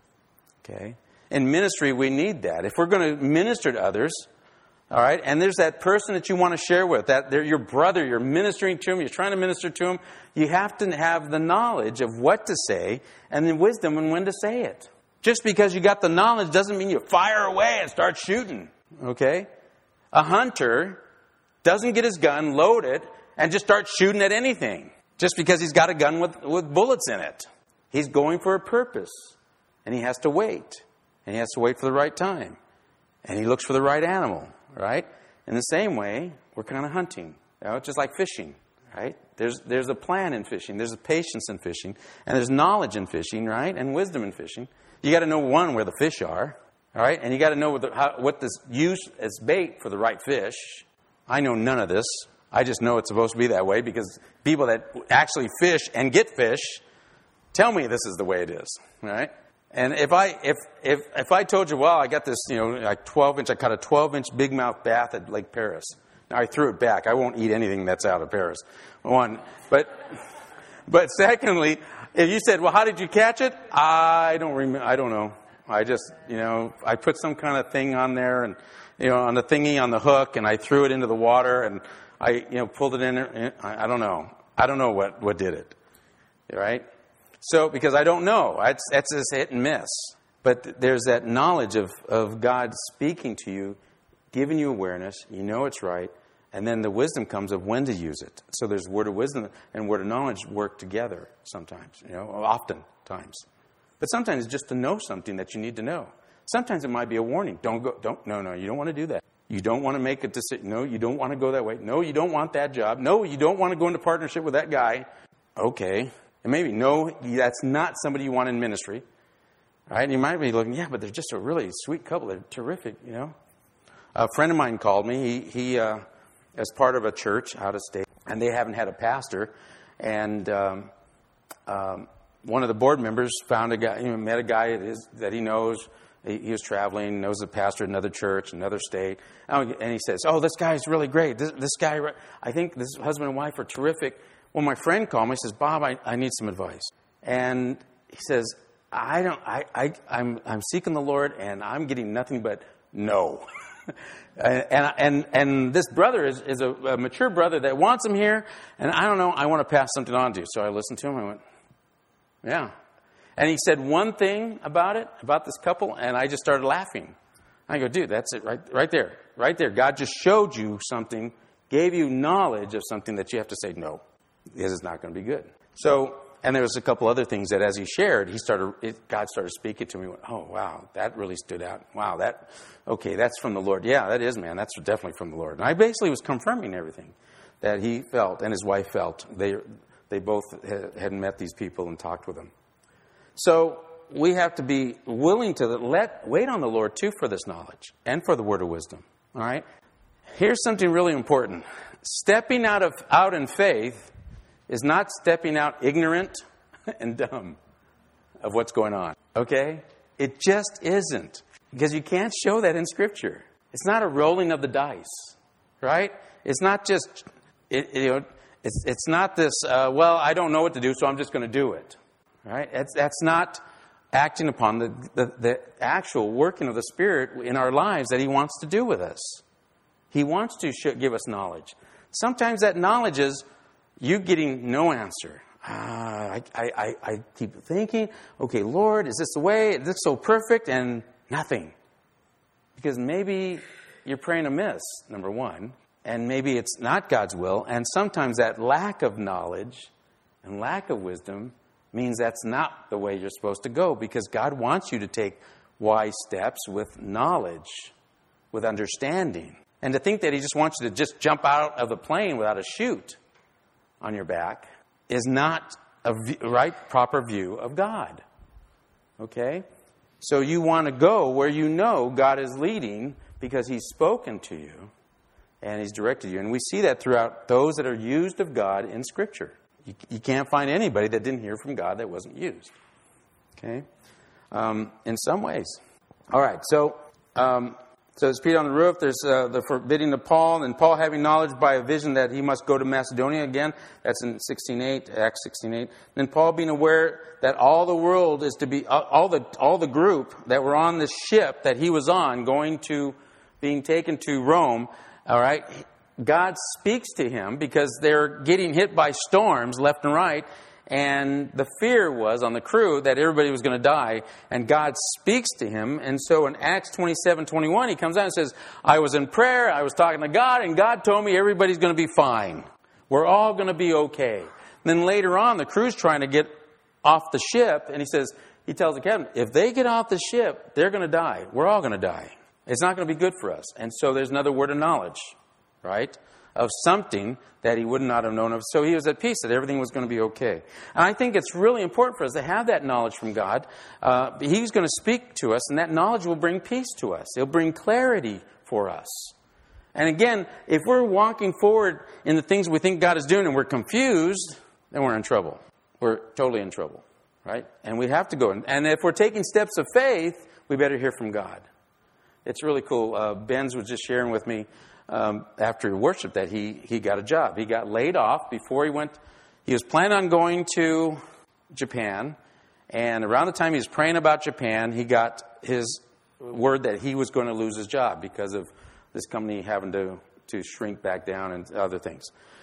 Okay? In ministry, we need that. If we're going to minister to others, all right, and there's that person that you want to share with, that they're your brother, you're ministering to him, you're trying to minister to him. You have to have the knowledge of what to say and the wisdom and when to say it. Just because you got the knowledge doesn't mean you fire away and start shooting, okay? A hunter doesn't get his gun, load it, and just start shooting at anything just because he's got a gun with, with bullets in it. He's going for a purpose, and he has to wait, and he has to wait for the right time, and he looks for the right animal. Right? In the same way, we're kind of hunting. You know, it's just like fishing. Right? There's there's a plan in fishing. There's a patience in fishing. And there's knowledge in fishing, right? And wisdom in fishing. You got to know, one, where the fish are. All right? And you got to know what, the, how, what this use as bait for the right fish. I know none of this. I just know it's supposed to be that way because people that actually fish and get fish tell me this is the way it is. Right? And if I if if if I told you, well, I got this, you know, like twelve inch, I caught a twelve inch big mouth bass at Lake Paris. Now I threw it back. I won't eat anything that's out of Paris. One, but but secondly, if you said, well, how did you catch it? I don't remember. I don't know. I just, you know, I put some kind of thing on there, and you know, on the thingy on the hook, and I threw it into the water, and I, you know, pulled it in there. I, I don't know. I don't know what what did it. Right. So, because I don't know. That's, that's just hit and miss. But there's that knowledge of, of God speaking to you, giving you awareness. You know it's right. And then the wisdom comes of when to use it. So there's word of wisdom and word of knowledge work together sometimes, you know, oftentimes. But sometimes it's just to know something that you need to know. Sometimes it might be a warning. Don't go, don't, no, no, you don't want to do that. You don't want to make a decision. No, you don't want to go that way. No, you don't want that job. No, you don't want to go into partnership with that guy. Okay. And maybe, no, that's not somebody you want in ministry. Right? And you might be looking, yeah, but they're just a really sweet couple. They're terrific, you know. A friend of mine called me. He, he uh, as part of a church out of state, and they haven't had a pastor. And um, um, one of the board members found a guy, you know, met a guy that, is, that he knows. He, he was traveling, knows a pastor at another church, another state. And he says, oh, this guy's really great. This, this guy, I think this husband and wife are terrific. Well, my friend called me. He says, Bob, I, I need some advice. And he says, I don't. I, I. I'm. I'm seeking the Lord, and I'm getting nothing but no. and, and and and this brother is, is a, a mature brother that wants him here, and I don't know. I want to pass something on to you. So I listened to him. I went, yeah. And he said one thing about it, about this couple, and I just started laughing. I go, dude, that's it, right, right there, right there. God just showed you something, gave you knowledge of something that you have to say no. This is not going to be good. So. And there was a couple other things that as he shared, he started. It, God started speaking to me. Went, oh, wow, that really stood out. Wow, that, okay, that's from the Lord. Yeah, that is, man. That's definitely from the Lord. And I basically was confirming everything that he felt and his wife felt. They they both had met these people and talked with them. So we have to be willing to let wait on the Lord, too, for this knowledge and for the word of wisdom. All right? Here's something really important. Stepping out of out in faith is not stepping out ignorant and dumb of what's going on. Okay? It just isn't. Because you can't show that in Scripture. It's not a rolling of the dice. Right? It's not just, it, you know, it's, it's not this, uh, well, I don't know what to do, so I'm just going to do it. Right? That's, that's not acting upon the, the, the actual working of the Spirit in our lives that He wants to do with us. He wants to sh- give us knowledge. Sometimes that knowledge is you getting no answer. Ah, I, I, I keep thinking, okay, Lord, is this the way? Is this so perfect? And nothing. Because maybe you're praying amiss, number one, and maybe it's not God's will. And sometimes that lack of knowledge and lack of wisdom means that's not the way you're supposed to go, because God wants you to take wise steps with knowledge, with understanding. And to think that He just wants you to just jump out of the plane without a chute on your back is not a v- right, proper view of God. Okay? So you want to go where you know God is leading because He's spoken to you and He's directed you. And we see that throughout those that are used of God in Scripture. You, you can't find anybody that didn't hear from God that wasn't used. Okay? Um, in some ways. All right, so... Um, So there's Peter on the roof, there's uh, the forbidding of Paul, and Paul having knowledge by a vision that he must go to Macedonia again. That's in sixteen eight, Acts sixteen eight. Then Paul being aware that all the world is to be, all the all the group that were on this ship that he was on, going to, being taken to Rome, all right, God speaks to him because they're getting hit by storms left and right. And the fear was on the crew that everybody was going to die. And God speaks to him. And so in Acts twenty-seven twenty-one, he comes out and says, I was in prayer, I was talking to God, and God told me everybody's going to be fine. We're all going to be okay. And then later on, the crew's trying to get off the ship. And he says, he tells the captain, if they get off the ship, they're going to die. We're all going to die. It's not going to be good for us. And so there's another word of knowledge, right? Of something that he would not have known of. So he was at peace that everything was going to be okay. And I think it's really important for us to have that knowledge from God. Uh, he's going to speak to us, and that knowledge will bring peace to us. It'll bring clarity for us. And again, if we're walking forward in the things we think God is doing and we're confused, then we're in trouble. We're totally in trouble, right? And we have to go. And if we're taking steps of faith, we better hear from God. It's really cool. Uh, Benz was just sharing with me Um, after worship that he, he got a job. He got laid off before he went. He was planning on going to Japan. And around the time he was praying about Japan, he got his word that he was going to lose his job because of this company having to, to shrink back down and other things.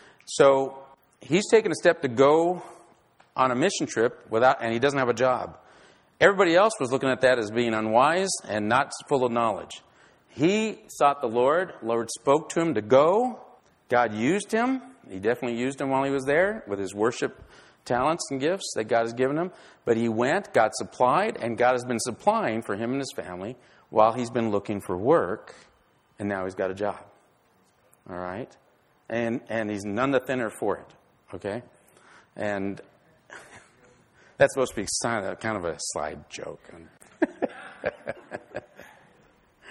So he's taken a step to go on a mission trip without, and he doesn't have a job. Everybody else was looking at that as being unwise and not full of knowledge. He sought the Lord. The Lord spoke to him to go. God used him. He definitely used him while he was there with his worship talents and gifts that God has given him. But he went, God supplied, and God has been supplying for him and his family while he's been looking for work. And now he's got a job. All right? And and he's none the thinner for it. Okay? And that's supposed to be kind of a slide joke.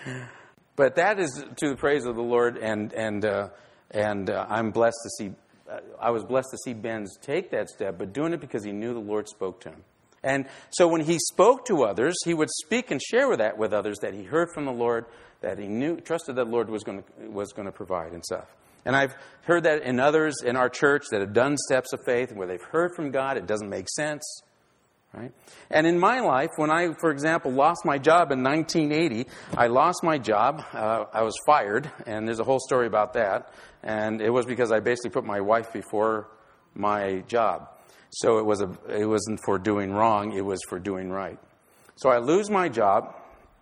But that is to the praise of the Lord, and and uh, and uh, I'm blessed to see. Uh, I was blessed to see Ben's take that step, but doing it because he knew the Lord spoke to him. And so when he spoke to others, he would speak and share with that with others that he heard from the Lord, that he knew, trusted that the Lord was going to was going to provide and stuff. And I've heard that in others in our church that have done steps of faith where they've heard from God, it doesn't make sense. Right? And in my life, when I, for example, lost my job in nineteen eighty, I lost my job. Uh, I was fired, and there's a whole story about that. And it was because I basically put my wife before my job. So it was a, it wasn't for doing wrong; it was for doing right. So I lose my job,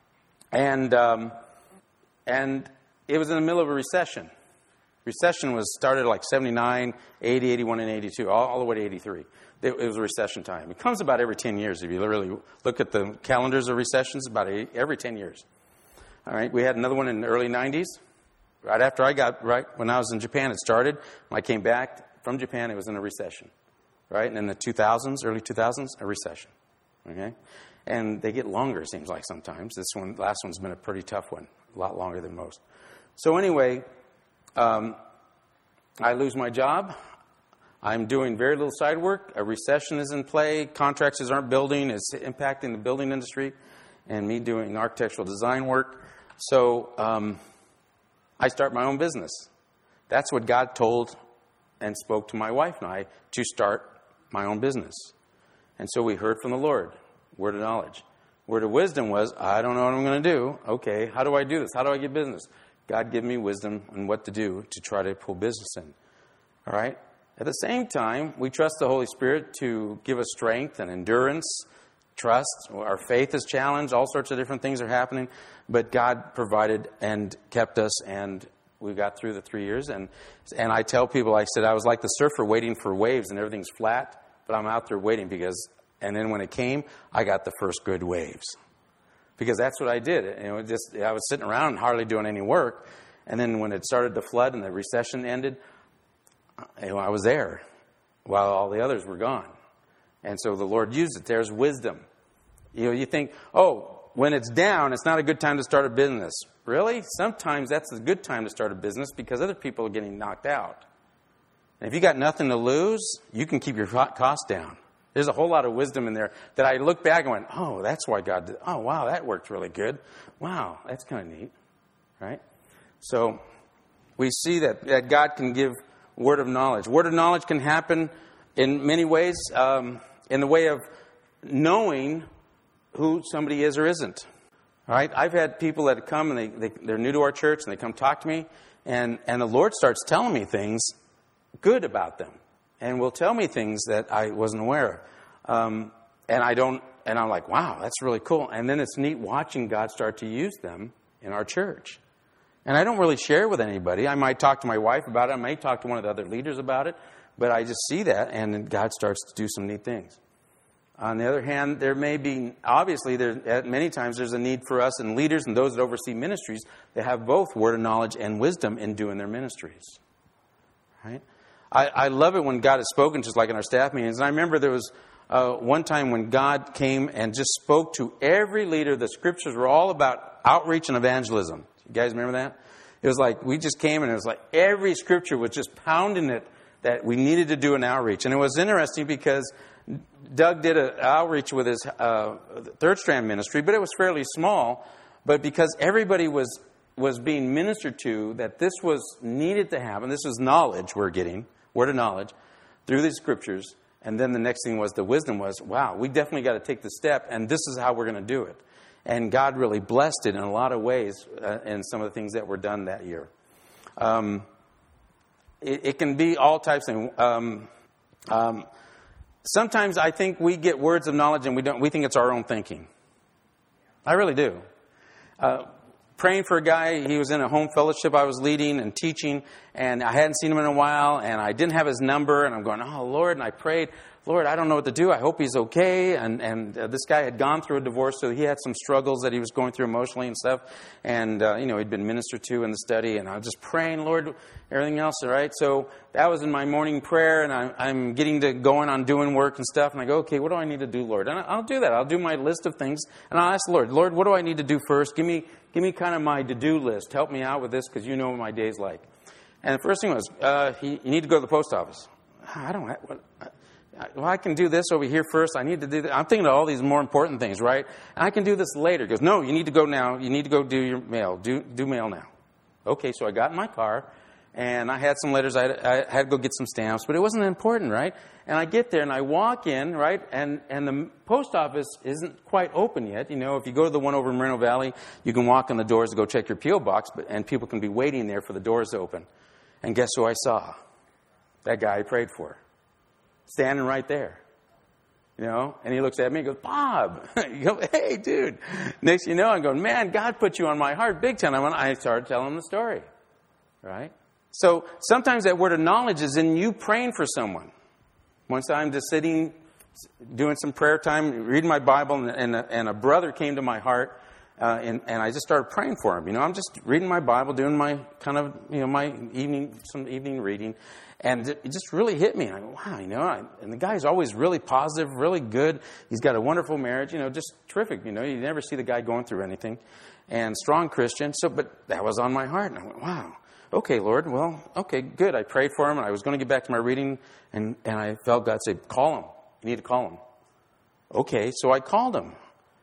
and um, and it was in the middle of a recession. Recession was started like seventy-nine, eighty, eighty-one, and eighty-two, all, all the way to eighty-three. It was a recession time. It comes about every ten years. If you really look at the calendars of recessions, about every ten years. All right. We had another one in the early nineties. Right after I got, right when I was in Japan, it started. When I came back from Japan, it was in a recession. Right. And in the two thousands, early two thousands, a recession. Okay. And they get longer, it seems like sometimes. This one, last one's been a pretty tough one. A lot longer than most. So anyway, um, I lose my job. I'm doing very little side work. A recession is in play. Contractors aren't building. It's impacting the building industry. And me doing architectural design work. So um, I start my own business. That's what God told and spoke to my wife and I, to start my own business. And so we heard from the Lord. Word of knowledge. Word of wisdom was, I don't know what I'm going to do. Okay, how do I do this? How do I get business? God give me wisdom on what to do to try to pull business in. All right? At the same time, we trust the Holy Spirit to give us strength and endurance, trust. Our faith is challenged. All sorts of different things are happening. But God provided and kept us, and we got through the three years. And and I tell people, I said, I was like the surfer waiting for waves, and everything's flat. But I'm out there waiting because, and then when it came, I got the first good waves. Because that's what I did. You know, just I was sitting around hardly doing any work. And then when it started to flood and the recession ended, you know, I was there while all the others were gone. And so the Lord used it. There's wisdom. You know, you think, oh, when it's down, it's not a good time to start a business. Really? Sometimes that's a good time to start a business because other people are getting knocked out. And if you got nothing to lose, you can keep your costs down. There's a whole lot of wisdom in there that I look back and went, oh, that's why God did. Oh, wow, that worked really good. Wow, that's kind of neat. Right? So we see that, that God can give word of knowledge. Word of knowledge can happen in many ways, um, in the way of knowing who somebody is or isn't. All right? I've had people that come and they, they, they're new to our church and they come talk to me, and, and the Lord starts telling me things good about them. And will tell me things that I wasn't aware of. Um, and I don't, and I'm like, wow, that's really cool. And then it's neat watching God start to use them in our church. And I don't really share with anybody. I might talk to my wife about it. I may talk to one of the other leaders about it. But I just see that, and then God starts to do some neat things. On the other hand, there may be, obviously, there many times there's a need for us and leaders and those that oversee ministries that have both word of knowledge and wisdom in doing their ministries. Right? I, I love it when God has spoken, just like in our staff meetings. And I remember there was uh, one time when God came and just spoke to every leader. The scriptures were all about outreach and evangelism. You guys remember that? It was like we just came and it was like every scripture was just pounding it that we needed to do an outreach. And it was interesting because Doug did an outreach with his uh, Third Strand ministry, but it was fairly small. But because everybody was was being ministered to, that this was needed to happen, this was knowledge we're getting, word of knowledge, through these scriptures. And then the next thing was the wisdom was, wow, we definitely got to take the step, and this is how we're going to do it. And God really blessed it in a lot of ways uh, in some of the things that were done that year. Um, it, it can be all types of things. Um, um, sometimes I think we get words of knowledge and we don't. We think it's our own thinking. I really do. Uh, praying for a guy, he was in a home fellowship I was leading and teaching, and I hadn't seen him in a while, and I didn't have his number, and I'm going, oh, Lord, and I prayed, Lord, I don't know what to do. I hope he's okay. And and uh, this guy had gone through a divorce, so he had some struggles that he was going through emotionally and stuff. And, uh, you know, he'd been ministered to in the study. And I was just praying, Lord, everything else, all right? So that was in my morning prayer, and I, I'm getting to going on doing work and stuff. And I go, okay, what do I need to do, Lord? And I'll do that. I'll do my list of things. And I'll ask the Lord, Lord, what do I need to do first? Give me, give me kind of my to-do list. Help me out with this, because you know what my day's like. And the first thing was, uh, you need to go to the post office. I don't have... What, I, Well, I can do this over here first. I need to do that. I'm thinking of all these more important things, right? And I can do this later. He goes, no, you need to go now. You need to go do your mail. Do do mail now. Okay, so I got in my car, and I had some letters. I had, I had to go get some stamps, but it wasn't important, right? And I get there, and I walk in, right? And, and the post office isn't quite open yet. You know, if you go to the one over in Moreno Valley, you can walk on the doors to go check your P O box, but, and people can be waiting there for the doors to open. And guess who I saw? That guy I prayed for. Standing right there, you know, and he looks at me and goes, Bob, you go, hey, dude. Next you know, I'm going, man, God put you on my heart big time. I started telling him the story, right? So sometimes that word of knowledge is in you praying for someone. Once I'm just sitting, doing some prayer time, reading my Bible, and, and, a, and a brother came to my heart, uh, and, and I just started praying for him. You know, I'm just reading my Bible, doing my kind of, you know, my evening, some evening reading. And it just really hit me. I go, wow, you know, I, and the guy's always really positive, really good. He's got a wonderful marriage, you know, just terrific. You know, you never see the guy going through anything. And strong Christian. So, but that was on my heart. And I went, wow, okay, Lord, well, okay, good. I prayed for him, and I was going to get back to my reading, and, and I felt God say, call him. You need to call him. Okay, so I called him.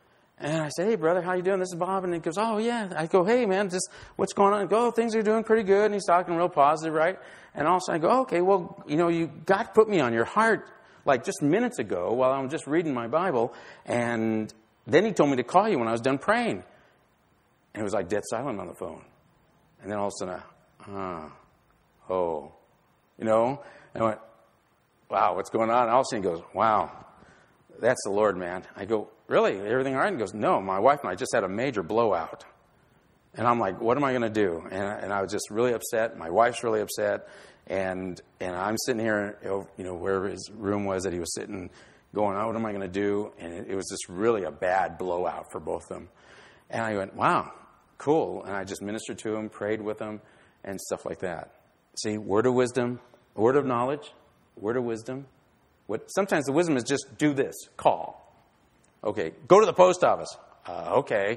And I said, hey, brother, how you doing? This is Bob. And he goes, oh, yeah. I go, hey, man, just what's going on? I go, oh, things are doing pretty good. And he's talking real positive, right? And also I go, okay, well, you know, you God put me on your heart like just minutes ago while I'm just reading my Bible. And then he told me to call you when I was done praying. And it was like dead silent on the phone. And then all of a sudden, I, uh, oh, you know, and I went, wow, what's going on? And all of a sudden he goes, wow, that's the Lord, man. I go, really? Everything all right? And he goes, no, my wife and I just had a major blowout. And I'm like, what am I going to do? And, and I was just really upset. My wife's really upset. And and I'm sitting here, you know, where his room was that he was sitting, going, oh, what am I going to do? And it, it was just really a bad blowout for both of them. And I went, wow, cool. And I just ministered to him, prayed with him, and stuff like that. See, word of wisdom, word of knowledge, word of wisdom. What sometimes the wisdom is just do this, call. Okay, go to the post office. Uh, okay.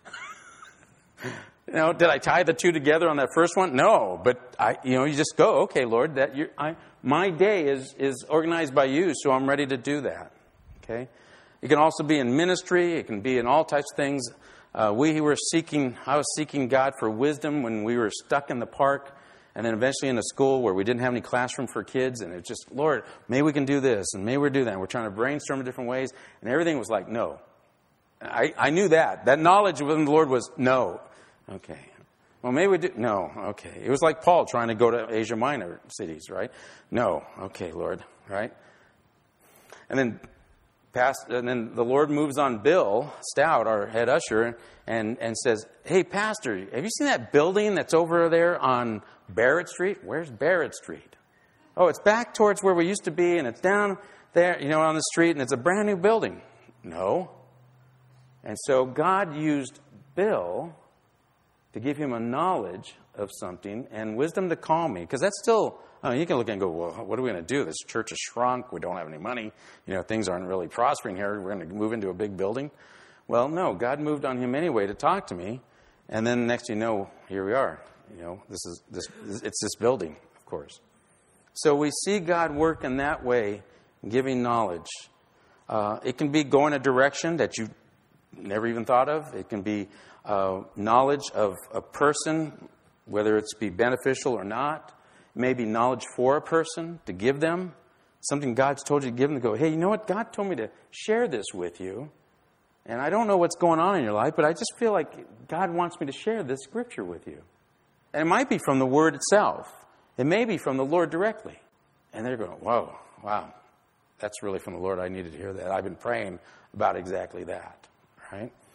You know, did I tie the two together on that first one? No, but I, you know, you just go. Okay, Lord, that you're, I, my day is is organized by you, so I'm ready to do that. Okay. It can also be in ministry. It can be in all types of things. Uh, we were seeking. I was seeking God for wisdom when we were stuck in the park, and then eventually in a school where we didn't have any classroom for kids, and it's just, Lord, maybe we can do this, and maybe we do that. And we're trying to brainstorm in different ways, and everything was like, no. I, I knew that. That knowledge within the Lord was no. Okay. Well, maybe we do. No. Okay. It was like Paul trying to go to Asia Minor cities, right? No. Okay, Lord. Right? And then past, and then the Lord moves on Bill Stout, our head usher, and, and says, hey, Pastor, have you seen that building that's over there on Barrett Street? Where's Barrett Street? Oh, it's back towards where we used to be, and it's down there, you know, on the street, and it's a brand new building. No. And so God used Bill to give him a knowledge of something and wisdom to call me. Because that's still, oh, you can look and go, well, what are we going to do? This church has shrunk. We don't have any money. You know, things aren't really prospering here. We're going to move into a big building. Well, no, God moved on him anyway to talk to me. And then next you know, here we are. You know, this is this. It's this building, of course. So we see God work in that way, giving knowledge. Uh, it can be going a direction that you never even thought of. It can be uh, knowledge of a person, whether it's be beneficial or not. It may be knowledge for a person to give them. Something God's told you to give them to go, hey, you know what? God told me to share this with you. And I don't know what's going on in your life, but I just feel like God wants me to share this scripture with you. And it might be from the Word itself. It may be from the Lord directly. And they're going, whoa, wow, that's really from the Lord. I needed to hear that. I've been praying about exactly that, right?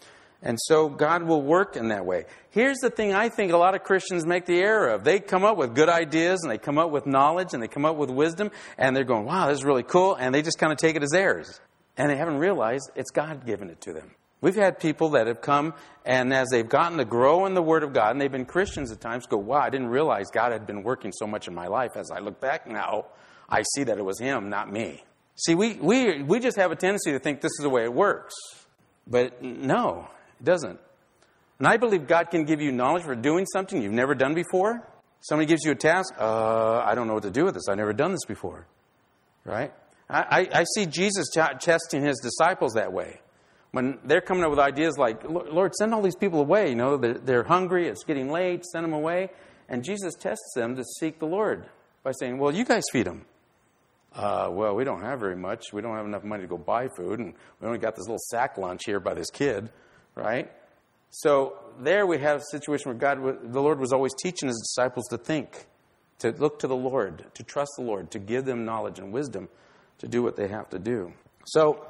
And so God will work in that way. Here's the thing I think a lot of Christians make the error of. They come up with good ideas, and they come up with knowledge, and they come up with wisdom, and they're going, wow, this is really cool, and they just kind of take it as theirs. And they haven't realized it's God giving it to them. We've had people that have come, and as they've gotten to grow in the Word of God, and they've been Christians at times, go, wow, I didn't realize God had been working so much in my life. As I look back now, I see that it was Him, not me. See, we, we, we just have a tendency to think this is the way it works. But no. It doesn't. And I believe God can give you knowledge for doing something you've never done before. Somebody gives you a task. Uh, I don't know what to do with this. I've never done this before. Right? I, I, I see Jesus ch- testing His disciples that way. When they're coming up with ideas like, Lord, send all these people away. You know, they're, they're hungry. It's getting late. Send them away. And Jesus tests them to seek the Lord by saying, well, you guys feed them. Uh, well, we don't have very much. We don't have enough money to go buy food. And we only got this little sack lunch here by this kid. Right? So there we have a situation where God, the Lord was always teaching His disciples to think, to look to the Lord, to trust the Lord, to give them knowledge and wisdom to do what they have to do. So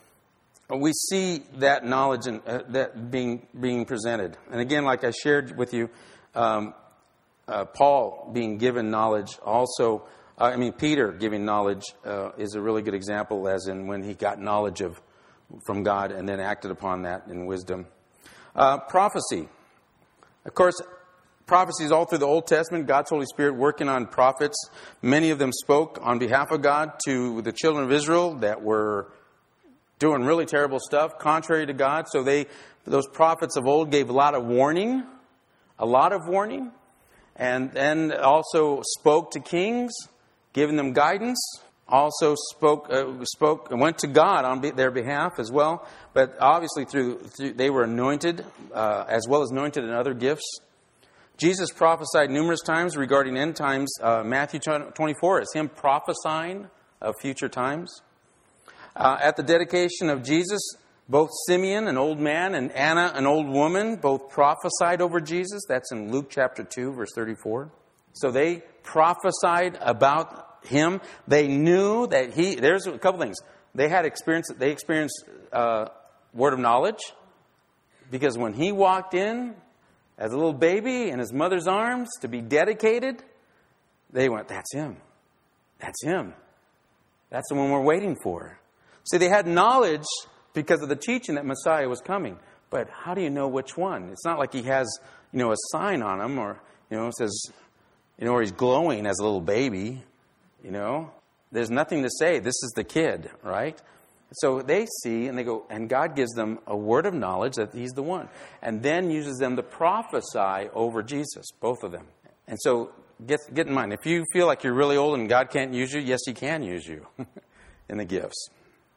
we see that knowledge and uh, that being being presented. And again, like I shared with you, um, uh, Paul being given knowledge also, uh, I mean, Peter giving knowledge uh, is a really good example, as in when he got knowledge of from God and then acted upon that in wisdom. Uh, prophecy. Of course, prophecy is all through the Old Testament. God's Holy Spirit working on prophets. Many of them spoke on behalf of God to the children of Israel that were doing really terrible stuff, contrary to God. So they, those prophets of old gave a lot of warning, a lot of warning, and then also spoke to kings, giving them guidance. Also spoke, uh, spoke, went to God on be- their behalf as well. But obviously, through, through they were anointed, uh, as well as anointed in other gifts. Jesus prophesied numerous times regarding end times. Uh, Matthew twenty-four is Him prophesying of future times. Uh, at the dedication of Jesus, both Simeon, an old man, and Anna, an old woman, both prophesied over Jesus. That's in Luke chapter two, verse thirty-four. So they prophesied about Him. They knew that He, there's a couple things. They had experience, they experienced uh, word of knowledge, because when He walked in as a little baby in His mother's arms to be dedicated, they went, that's Him. That's Him. That's the one we're waiting for. See, they had knowledge because of the teaching that Messiah was coming. But how do you know which one? It's not like He has, you know, a sign on Him, or, you know, it says, you know, or He's glowing as a little baby. You know, there's nothing to say. This is the kid, right? So they see and they go, and God gives them a word of knowledge that He's the one, and then uses them to prophesy over Jesus, both of them. And so get get in mind, if you feel like you're really old and God can't use you, yes, He can use you in the gifts.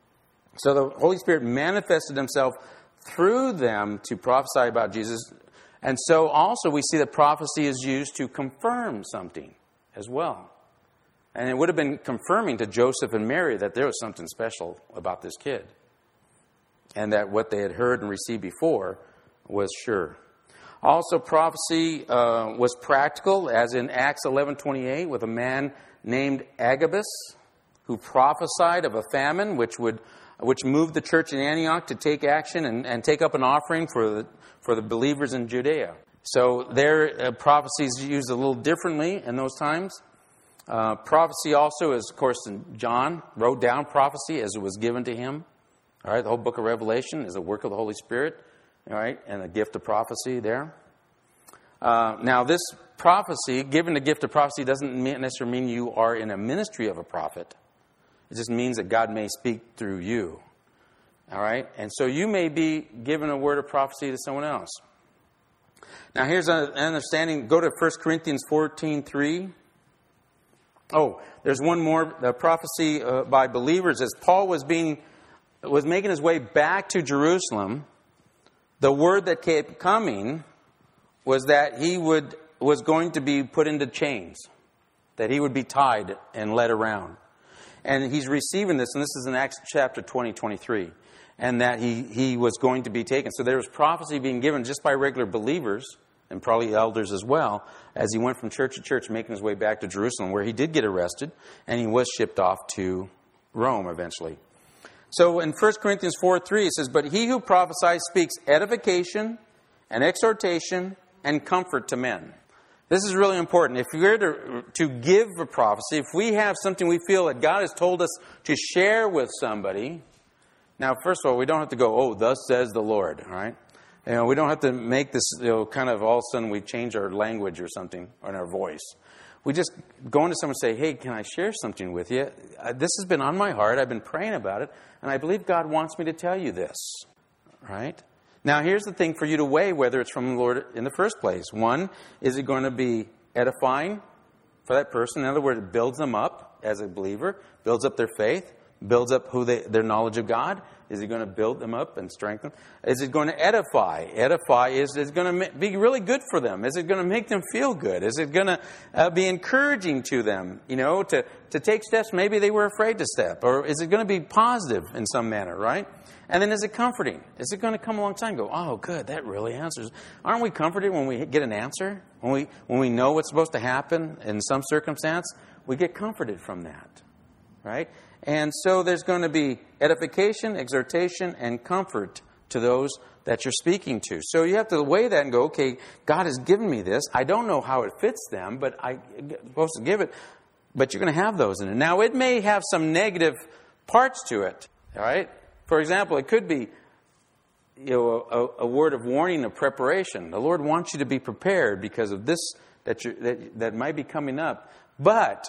So the Holy Spirit manifested Himself through them to prophesy about Jesus. And so also we see that prophecy is used to confirm something as well. And it would have been confirming to Joseph and Mary that there was something special about this kid. And that what they had heard and received before was sure. Also, prophecy uh, was practical, as in Acts eleven twenty-eight, with a man named Agabus, who prophesied of a famine which would which moved the church in Antioch to take action and, and take up an offering for the, for the believers in Judea. So their uh, prophecy is used a little differently in those times. Uh, prophecy also is, of course, John wrote down prophecy as it was given to him. All right, the whole book of Revelation is a work of the Holy Spirit, all right, and a gift of prophecy there. Uh, now, this prophecy, given the gift of prophecy, doesn't necessarily mean you are in a ministry of a prophet. It just means that God may speak through you. All right, and so you may be given a word of prophecy to someone else. Now, here's an understanding. Go to First Corinthians fourteen three. Oh, there's one more. The prophecy uh, by believers, as Paul was being was making his way back to Jerusalem, the word that kept coming was that he would was going to be put into chains, that he would be tied and led around. And he's receiving this, and this is in Acts chapter twenty, twenty-three, and that he, he was going to be taken. So there was prophecy being given just by regular believers, and probably elders as well, as he went from church to church, making his way back to Jerusalem, where he did get arrested, and he was shipped off to Rome eventually. So in First Corinthians four three, it says, "But he who prophesies speaks edification and exhortation and comfort to men." This is really important. If we're to, to give a prophecy, if we have something we feel that God has told us to share with somebody, now, first of all, we don't have to go, "Oh, thus says the Lord," all right? You know, we don't have to make this, you know, kind of all of a sudden we change our language or something, or in our voice. We just go into someone and say, "Hey, can I share something with you? Uh, this has been on my heart. I've been praying about it, and I believe God wants me to tell you this." Right? Now, here's the thing for you to weigh whether it's from the Lord in the first place. One, is it going to be edifying for that person? In other words, it builds them up as a believer, builds up their faith, builds up who they, their knowledge of God. Is it going to build them up and strengthen? Is it going to edify? Edify is, is going to be really good for them. Is it going to make them feel good? Is it going to uh, be encouraging to them, you know, to, to take steps maybe they were afraid to step? Or is it going to be positive in some manner, right? And then is it comforting? Is it going to come alongside and go, "Oh, good, that really answers"? Aren't we comforted when we get an answer? When we, when we know what's supposed to happen in some circumstance, we get comforted from that, right? And so there's going to be edification, exhortation, and comfort to those that you're speaking to. So you have to weigh that and go, okay, God has given me this. I don't know how it fits them, but I'm supposed to give it. But you're going to have those in it. Now, it may have some negative parts to it, all right? For example, it could be, you know, a, a word of warning, of preparation. The Lord wants you to be prepared because of this that, you, that, that might be coming up. But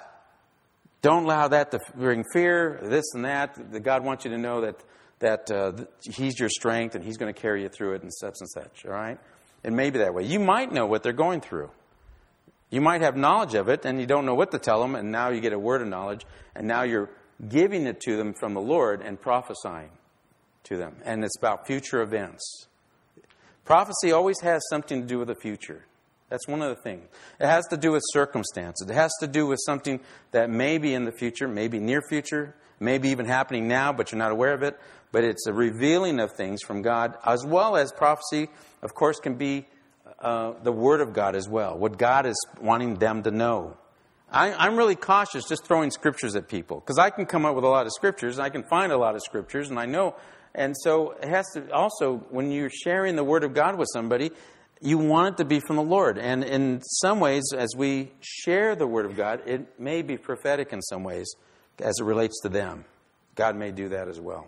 don't allow that to bring fear, this and that. The God wants you to know that that uh, He's your strength and He's going to carry you through it and such and such, all right? It may be that way. You might know what they're going through. You might have knowledge of it and you don't know what to tell them, and now you get a word of knowledge, and now you're giving it to them from the Lord and prophesying to them. And it's about future events. Prophecy always has something to do with the future. That's one of the things. It has to do with circumstances. It has to do with something that may be in the future, maybe near future, maybe even happening now, but you're not aware of it. But it's a revealing of things from God, as well as prophecy, of course, can be uh, the Word of God as well, what God is wanting them to know. I, I'm really cautious just throwing scriptures at people, because I can come up with a lot of scriptures, and I can find a lot of scriptures, and I know. And so it has to also, when you're sharing the Word of God with somebody, you want it to be from the Lord. And in some ways, as we share the Word of God, it may be prophetic in some ways as it relates to them. God may do that as well.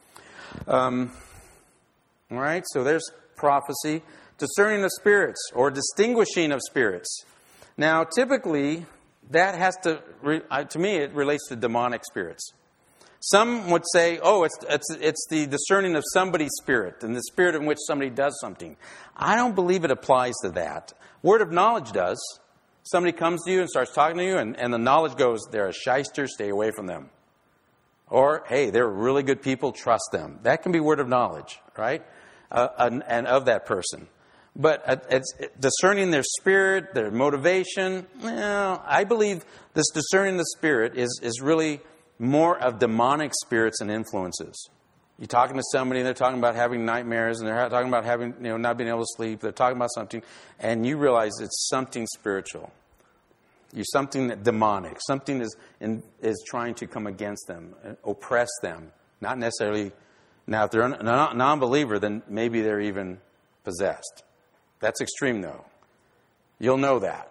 Um, all right, so there's prophecy. Discerning of spirits, or distinguishing of spirits. Now, typically, that has to, to me, it relates to demonic spirits. Some would say, oh, it's, it's, it's the discerning of somebody's spirit, and the spirit in which somebody does something. I don't believe it applies to that. Word of knowledge does. Somebody comes to you and starts talking to you, and, and the knowledge goes, they're a shyster, stay away from them. Or, hey, they're really good people, trust them. That can be word of knowledge, right? Uh, and, and of that person. But it's discerning their spirit, their motivation. Well, I believe this discerning the spirit is, is really more of demonic spirits and influences. You're talking to somebody, and they're talking about having nightmares, and they're talking about having, you know, not being able to sleep. They're talking about something, and you realize it's something spiritual. You're something that demonic. Something is in, is trying to come against them, oppress them. Not necessarily. Now, if they're a non-believer, then maybe they're even possessed. That's extreme, though. You'll know that.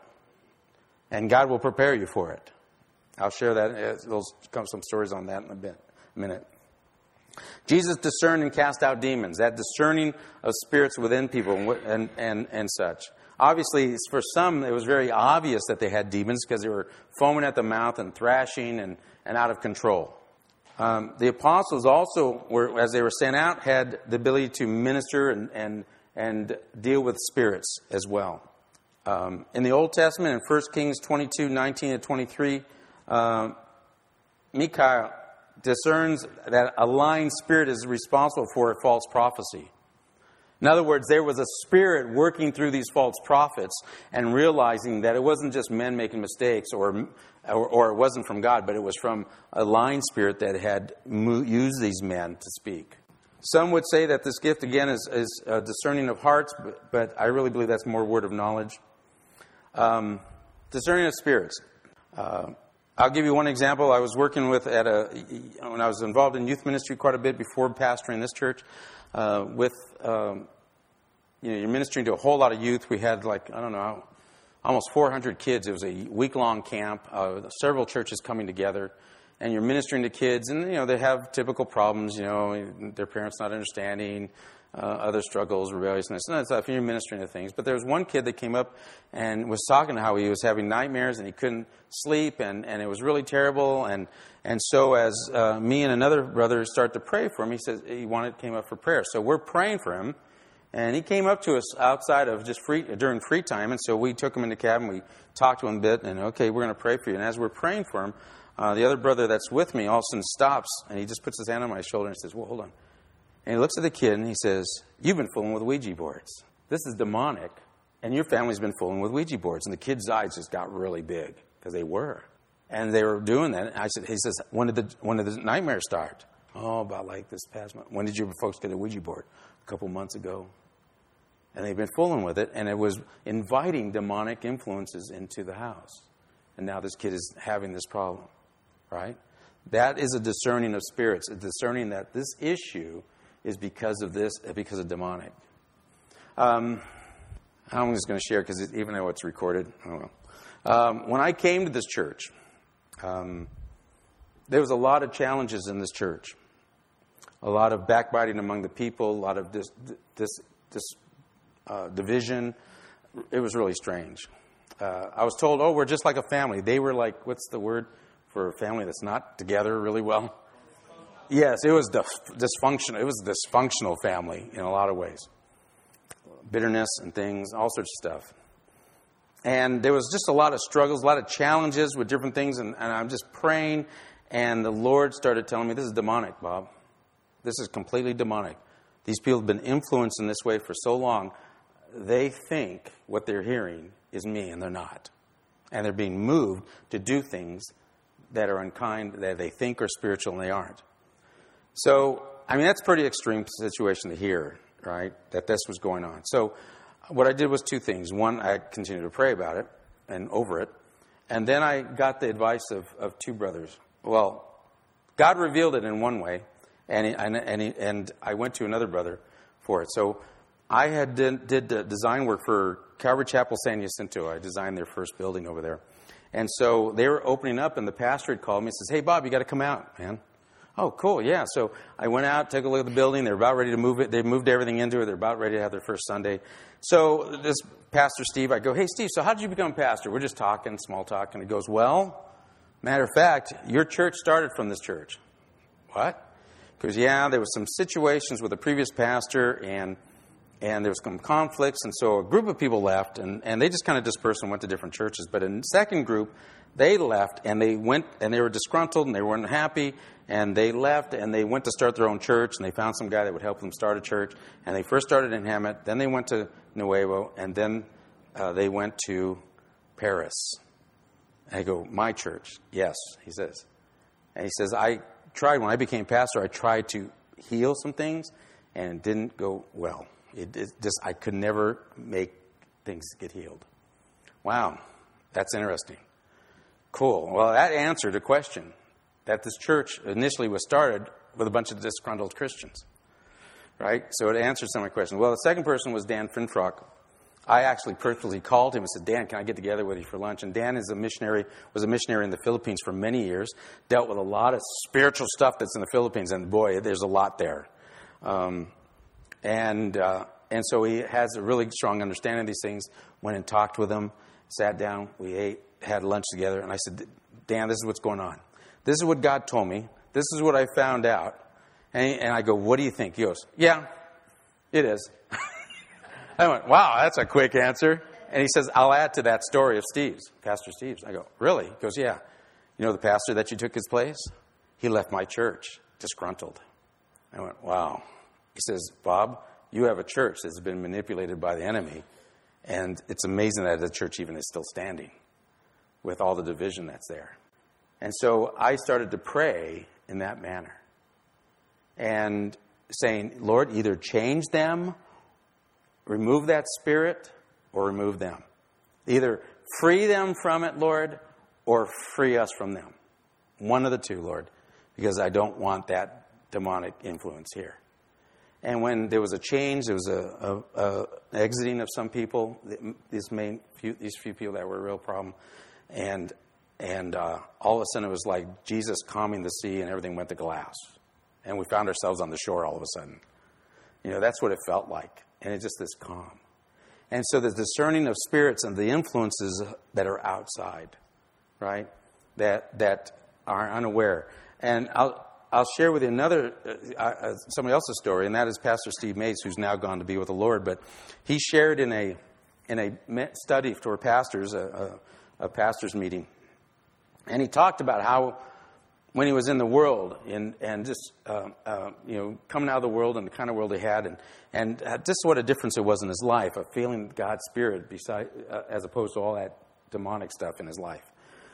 And God will prepare you for it. I'll share that. There'll come some stories on that in a bit, a minute. Jesus discerned and cast out demons. That discerning of spirits within people and, and, and such. Obviously, for some, it was very obvious that they had demons because they were foaming at the mouth and thrashing and, and out of control. Um, the apostles also, were, as they were sent out, had the ability to minister and, and and deal with spirits as well. Um, in the Old Testament, in First Kings twenty-two, nineteen to twenty-three, uh, Micaiah discerns that a lying spirit is responsible for a false prophecy. In other words, there was a spirit working through these false prophets and realizing that it wasn't just men making mistakes or or, or it wasn't from God, but it was from a lying spirit that had mo- used these men to speak. Some would say that this gift, again, is, is uh, discerning of hearts, but, but I really believe that's more word of knowledge. Um, discerning of spirits. Uh, I'll give you one example. I was working with at a when I was involved in youth ministry quite a bit before pastoring this church. Uh, with um, you know, you're ministering to a whole lot of youth. We had like I don't know, almost four hundred kids. It was a week long camp. Uh, several churches coming together, and you're ministering to kids, and you know they have typical problems. You know, their parents not understanding. Uh, other struggles, rebelliousness, and that stuff. You're ministering to things. But there was one kid that came up and was talking how he was having nightmares and he couldn't sleep, and, and it was really terrible. And and so as uh, me and another brother started to pray for him, he says he wanted came up for prayer. So we're praying for him, and he came up to us outside of just free during free time. And so we took him in the cabin. We talked to him a bit, and okay, we're going to pray for you. And as we're praying for him, uh, the other brother that's with me all of a sudden stops, and he just puts his hand on my shoulder and says, "Well, hold on." And he looks at the kid and he says, "You've been fooling with Ouija boards. This is demonic, and your family's been fooling with Ouija boards." And the kid's eyes just got really big, because they were. And they were doing that. And I said, he says, when did the when did the nightmare start? "Oh, about like this past month." "When did you folks get a Ouija board?" "A couple months ago." And they've been fooling with it, and it was inviting demonic influences into the house. And now this kid is having this problem, right? That is a discerning of spirits, a discerning that this issue is because of this, because of demonic. Um, I'm just going to share because even though it's recorded, I don't know. Um, when I came to this church, um, there was a lot of challenges in this church. A lot of backbiting among the people, a lot of this, this, this uh, division. It was really strange. Uh, I was told, "Oh, we're just like a family." They were like, what's the word for a family that's not together really well? Yes, it was dysfunctional. It was a dysfunctional family in a lot of ways. Bitterness and things, all sorts of stuff. And there was just a lot of struggles, a lot of challenges with different things. And, and I'm just praying, and the Lord started telling me, "This is demonic, Bob. This is completely demonic. These people have been influenced in this way for so long. They think what they're hearing is me, and they're not. And they're being moved to do things that are unkind, that they think are spiritual, and they aren't." So, I mean, that's a pretty extreme situation to hear, right, that this was going on. So what I did was two things. One, I continued to pray about it and over it. And then I got the advice of, of two brothers. Well, God revealed it in one way, and he, and, and, he, and I went to another brother for it. So I had did, did the design work for Calvary Chapel San Jacinto. I designed their first building over there. And so they were opening up, and the pastor had called me and says, "Hey, Bob, you got to come out, man." "Oh, cool, yeah." So I went out, took a look at the building. They're about ready to move it. They moved everything into it. They're about ready to have their first Sunday. So this Pastor Steve, I go, "Hey, Steve, so how did you become pastor?" We're just talking, small talk. And he goes, "Well, matter of fact, your church started from this church." "What?" Because, yeah, there was some situations with the previous pastor, and and there was some conflicts. And so a group of people left, and, and they just kind of dispersed and went to different churches. But in the second group, they left, and they went, and they were disgruntled, and they weren't happy. And they left, and they went to start their own church, and they found some guy that would help them start a church. And they first started in Hemet, then they went to Nuevo, and then uh, they went to Paris. And I go, "My church?" "Yes," he says. And he says, "I tried, when I became pastor, I tried to heal some things, and it didn't go well. It, it just, I could never make things get healed." Wow, that's interesting. Cool. Well, that answered a question. That this church initially was started with a bunch of disgruntled Christians, right? So it answered some of my questions. Well, the second person was Dan Finfrock. I actually personally called him and said, "Dan, can I get together with you for lunch?" And Dan is a missionary, was a missionary in the Philippines for many years, dealt with a lot of spiritual stuff that's in the Philippines, and boy, there's a lot there. Um, and uh, and so he has a really strong understanding of these things. Went and talked with him, sat down, we ate, had lunch together, and I said, "Dan, this is what's going on. This is what God told me. This is what I found out." And, he, and I go, "What do you think?" He goes, "Yeah, it is." I went, "Wow, that's a quick answer." And he says, "I'll add to that story of Steve's, Pastor Steve's." I go, "Really?" He goes, "Yeah. You know the pastor that you took his place? He left my church, disgruntled." I went, "Wow." He says, "Bob, you have a church that's been manipulated by the enemy, and it's amazing that the church even is still standing with all the division that's there." And so I started to pray in that manner and saying, "Lord, either change them, remove that spirit, or remove them. Either free them from it, Lord, or free us from them. One of the two, Lord, because I don't want that demonic influence here. And when there was a change, there was a, a, a exiting of some people, these main few, these few people that were a real problem, and and uh, all of a sudden it was like Jesus calming the sea, and everything went to glass, and we found ourselves on the shore all of a sudden. You know, that's what it felt like, and it's just this calm. And so the discerning of spirits and the influences that are outside, right, that that are unaware, and I'll. I'll share with you another, uh, uh, somebody else's story, and that is Pastor Steve Mays, who's now gone to be with the Lord. But he shared in a in a study for pastors, a, a, a pastor's meeting, and he talked about how when he was in the world and and just uh, uh, you know coming out of the world and the kind of world he had, and and uh, just what a difference it was in his life of feeling God's Spirit beside uh, as opposed to all that demonic stuff in his life.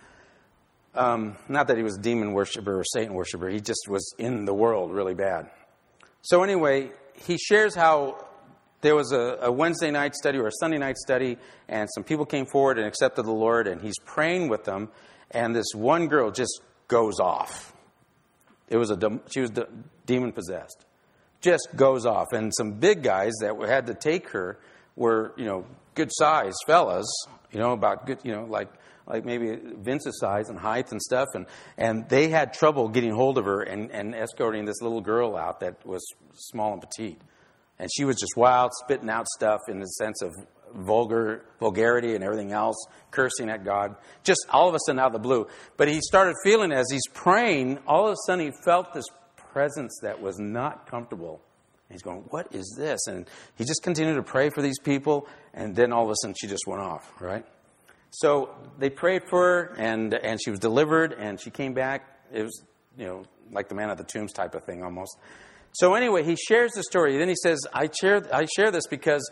Um, not that he was a demon worshiper or Satan worshiper. He just was in the world really bad. So anyway, he shares how there was a, a Wednesday night study or a Sunday night study, and some people came forward and accepted the Lord, and he's praying with them, and this one girl just goes off. It was a she was demon possessed, just goes off, and some big guys that had to take her were you know good sized fellas, you know about good you know like. like maybe Vince's size and height and stuff, and, and they had trouble getting hold of her and, and escorting this little girl out that was small and petite. And she was just wild, spitting out stuff in the sense of vulgar vulgarity and everything else, cursing at God, just all of a sudden out of the blue. But he started feeling, as he's praying, all of a sudden he felt this presence that was not comfortable. And he's going, what is this? And he just continued to pray for these people, and then all of a sudden she just went off, right? So they prayed for her, and and she was delivered, and she came back. It was, you know, like the man at the tombs type of thing almost. So anyway, he shares the story. Then he says, I share, I share this because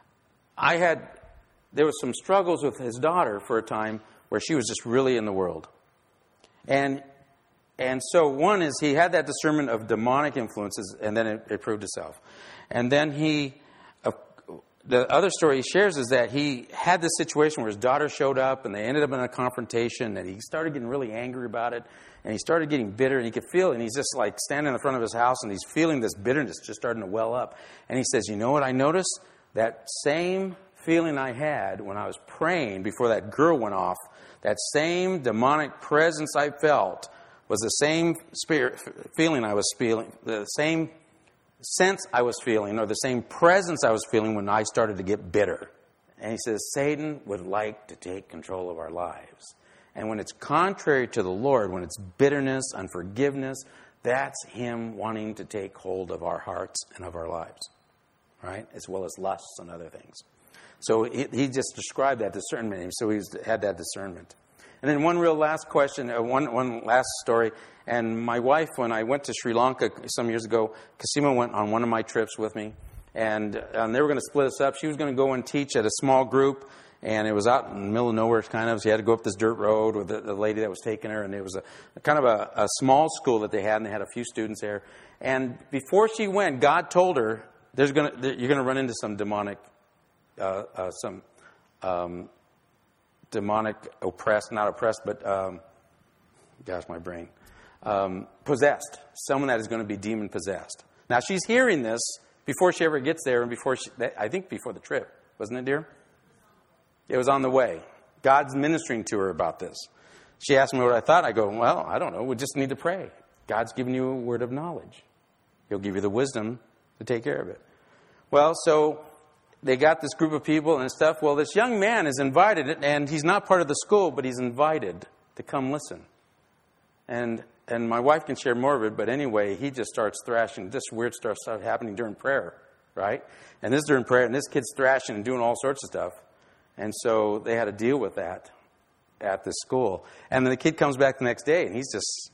I had, there was some struggles with his daughter for a time where she was just really in the world. And and so one is he had that discernment of demonic influences, and then it, it proved itself. And then he... The other story he shares is that he had this situation where his daughter showed up and they ended up in a confrontation, and he started getting really angry about it, and he started getting bitter, and he could feel it, and he's just like standing in the front of his house, and he's feeling this bitterness just starting to well up. And he says, you know what I noticed? That same feeling I had when I was praying before that girl went off, that same demonic presence I felt was the same spirit feeling I was feeling, the same sense I was feeling, or the same presence I was feeling when I started to get bitter. And he says, Satan would like to take control of our lives. And when it's contrary to the Lord, when it's bitterness, unforgiveness, that's him wanting to take hold of our hearts and of our lives, right? As well as lusts and other things. So he, he just described that discernment. So he had that discernment. And then one real last question, uh, one one last story. And my wife, when I went to Sri Lanka some years ago, Cosima went on one of my trips with me. And, and they were going to split us up. She was going to go and teach at a small group. And it was out in the middle of nowhere, kind of. She had to go up this dirt road with the, the lady that was taking her. And it was a, a kind of a, a small school that they had. And they had a few students there. And before she went, God told her, "There's going to, you're going to run into some demonic, uh, uh, some um, demonic oppressed, not oppressed, but, um, gosh, my brain. Um, possessed. Someone that is going to be demon possessed." Now, she's hearing this before she ever gets there, and before she, I think before the trip. Wasn't it, dear? It was on the way. God's ministering to her about this. She asked me what I thought. I go, well, I don't know. We just need to pray. God's given you a word of knowledge. He'll give you the wisdom to take care of it. Well, so they got this group of people and stuff. Well, this young man is invited, and he's not part of the school, but he's invited to come listen. And and my wife can share more of it, but anyway, he just starts thrashing. This weird stuff started happening during prayer, right? And this is during prayer, and this kid's thrashing and doing all sorts of stuff. And so they had to deal with that at the school. And then the kid comes back the next day, and he's just,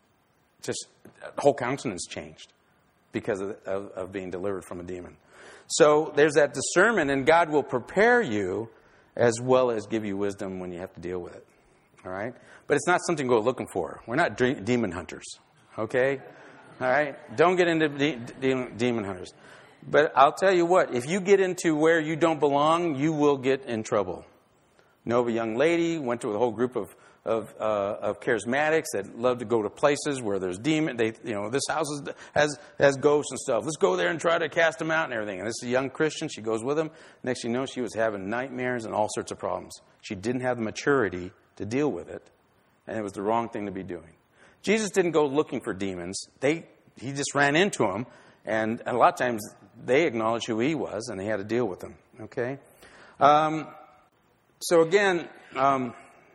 just the whole countenance changed because of, of, of being delivered from a demon. So there's that discernment, and God will prepare you as well as give you wisdom when you have to deal with it. All right? But it's not something to go looking for. We're not de- demon hunters. Okay? All right? Don't get into de- de- demon hunters. But I'll tell you what, if you get into where you don't belong, you will get in trouble. Know of a young lady, went to a whole group of, of uh, of charismatics that love to go to places where there's demon. They, you know, this house is, has has ghosts and stuff. Let's go there and try to cast them out and everything. And this is a young Christian. She goes with him. Next thing you know, she was having nightmares and all sorts of problems. She didn't have the maturity to deal with it, and it was the wrong thing to be doing. Jesus didn't go looking for demons. They he just ran into them, and, and a lot of times they acknowledged who he was, and they had to deal with them. Okay. Um, so again, um,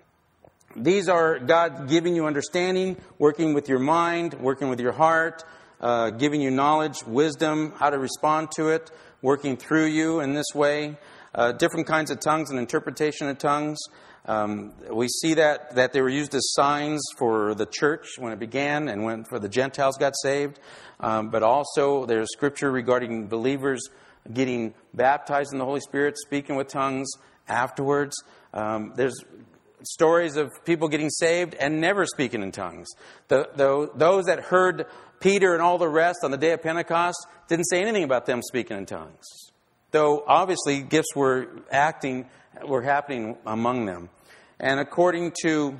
these are God giving you understanding, working with your mind, working with your heart, uh, giving you knowledge, wisdom, how to respond to it, working through you in this way. Uh, different kinds of tongues and interpretation of tongues. Um, we see that that they were used as signs for the church when it began and when for the Gentiles got saved. Um, but also there's scripture regarding believers getting baptized in the Holy Spirit, speaking with tongues afterwards. Um, there's stories of people getting saved and never speaking in tongues. The, the, those that heard Peter and all the rest on the day of Pentecost didn't say anything about them speaking in tongues. Though obviously gifts were acting, were happening among them. And according to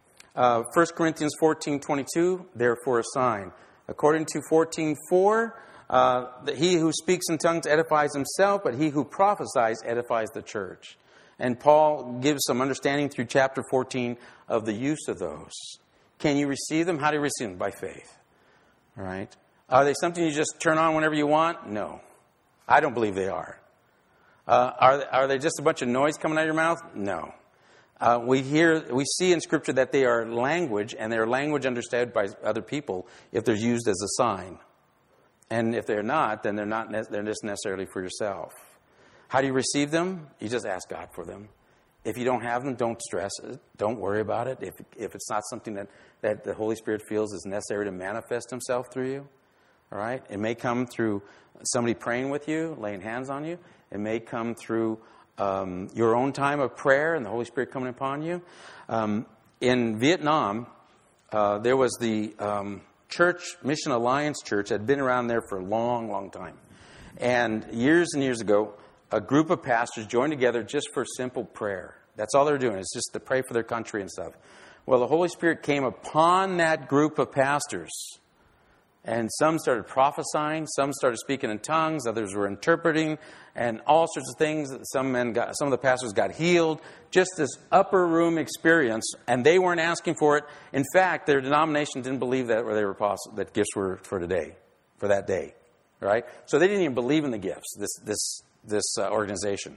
uh, First Corinthians fourteen twenty-two, therefore a sign. According to fourteen four, uh, he who speaks in tongues edifies himself, but he who prophesies edifies the church. And Paul gives some understanding through chapter fourteen of the use of those. Can you receive them? How do you receive them? By faith. All right. Are they something you just turn on whenever you want? No. I don't believe they are. Uh, are, are they just a bunch of noise coming out of your mouth? No. Uh, we hear, we see in Scripture that they are language, and they're language understood by other people if they're used as a sign. And if they're not, then they're not. They're just necessarily for yourself. How do you receive them? You just ask God for them. If you don't have them, don't stress it. Don't worry about it. If if it's not something that, that the Holy Spirit feels is necessary to manifest Himself through you, all right? It may come through somebody praying with you, laying hands on you. It may come through um, your own time of prayer and the Holy Spirit coming upon you. Um, in Vietnam, uh, there was the um, church, Mission Alliance Church, that had been around there for a long, long time. And years and years ago, a group of pastors joined together just for simple prayer. That's all they're doing, is just to pray for their country and stuff. Well, the Holy Spirit came upon that group of pastors. And some started prophesying, some started speaking in tongues, others were interpreting, and all sorts of things. Some men got, some of the pastors got healed. Just this upper room experience, and they weren't asking for it. In fact, their denomination didn't believe that, or they were possible, that gifts were for today, for that day, right? So they didn't even believe in the gifts. This this this uh, organization,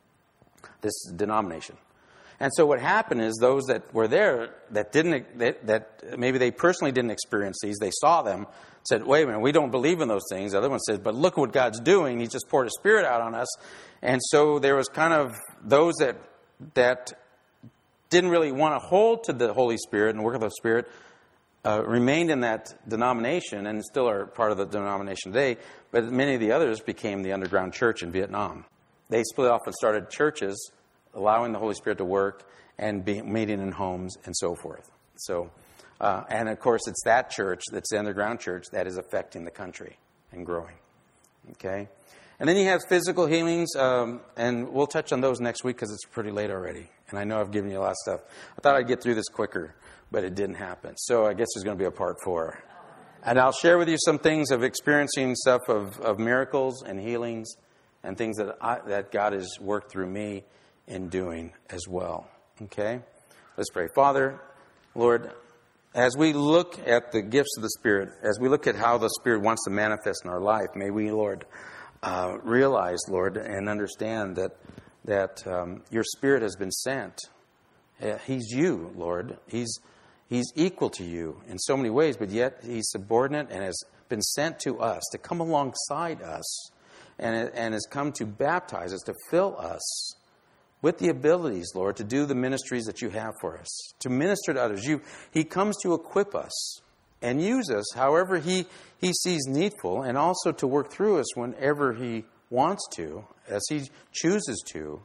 this denomination. And so what happened is those that were there that didn't that, that maybe they personally didn't experience these, they saw them, said, wait a minute, we don't believe in those things. The other one said, but look what God's doing. He just poured His Spirit out on us. And so there was kind of those that that didn't really want to hold to the Holy Spirit and work of the Spirit, uh, remained in that denomination and still are part of the denomination today. But many of the others became the underground church in Vietnam. They split off and started churches, allowing the Holy Spirit to work and be meeting in homes and so forth. So, uh, and of course, it's that church, that's the underground church, that is affecting the country and growing. Okay? And then you have physical healings, um, and we'll touch on those next week because it's pretty late already. And I know I've given you a lot of stuff. I thought I'd get through this quicker, but it didn't happen. So I guess there's going to be a part four. And I'll share with you some things of experiencing stuff of, of miracles and healings and things that I, that God has worked through me in doing as well. Okay? Let's pray. Father, Lord, as we look at the gifts of the Spirit, as we look at how the Spirit wants to manifest in our life, may we, Lord, uh, realize, Lord, and understand that that um, your Spirit has been sent. Uh, he's you, Lord. He's He's equal to you in so many ways, but yet He's subordinate and has been sent to us to come alongside us and, and has come to baptize us, to fill us with the abilities, Lord, to do the ministries that you have for us, to minister to others. You, He comes to equip us and use us however He, he sees needful, and also to work through us whenever He wants to, as He chooses to.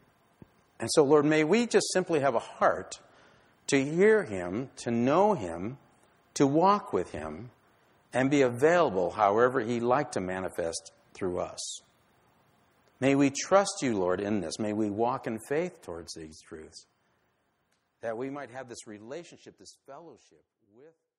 And so, Lord, may we just simply have a heart to hear Him, to know Him, to walk with Him, and be available however He'd like to manifest through us. May we trust you, Lord, in this. May we walk in faith towards these truths. that we might have this relationship, this fellowship with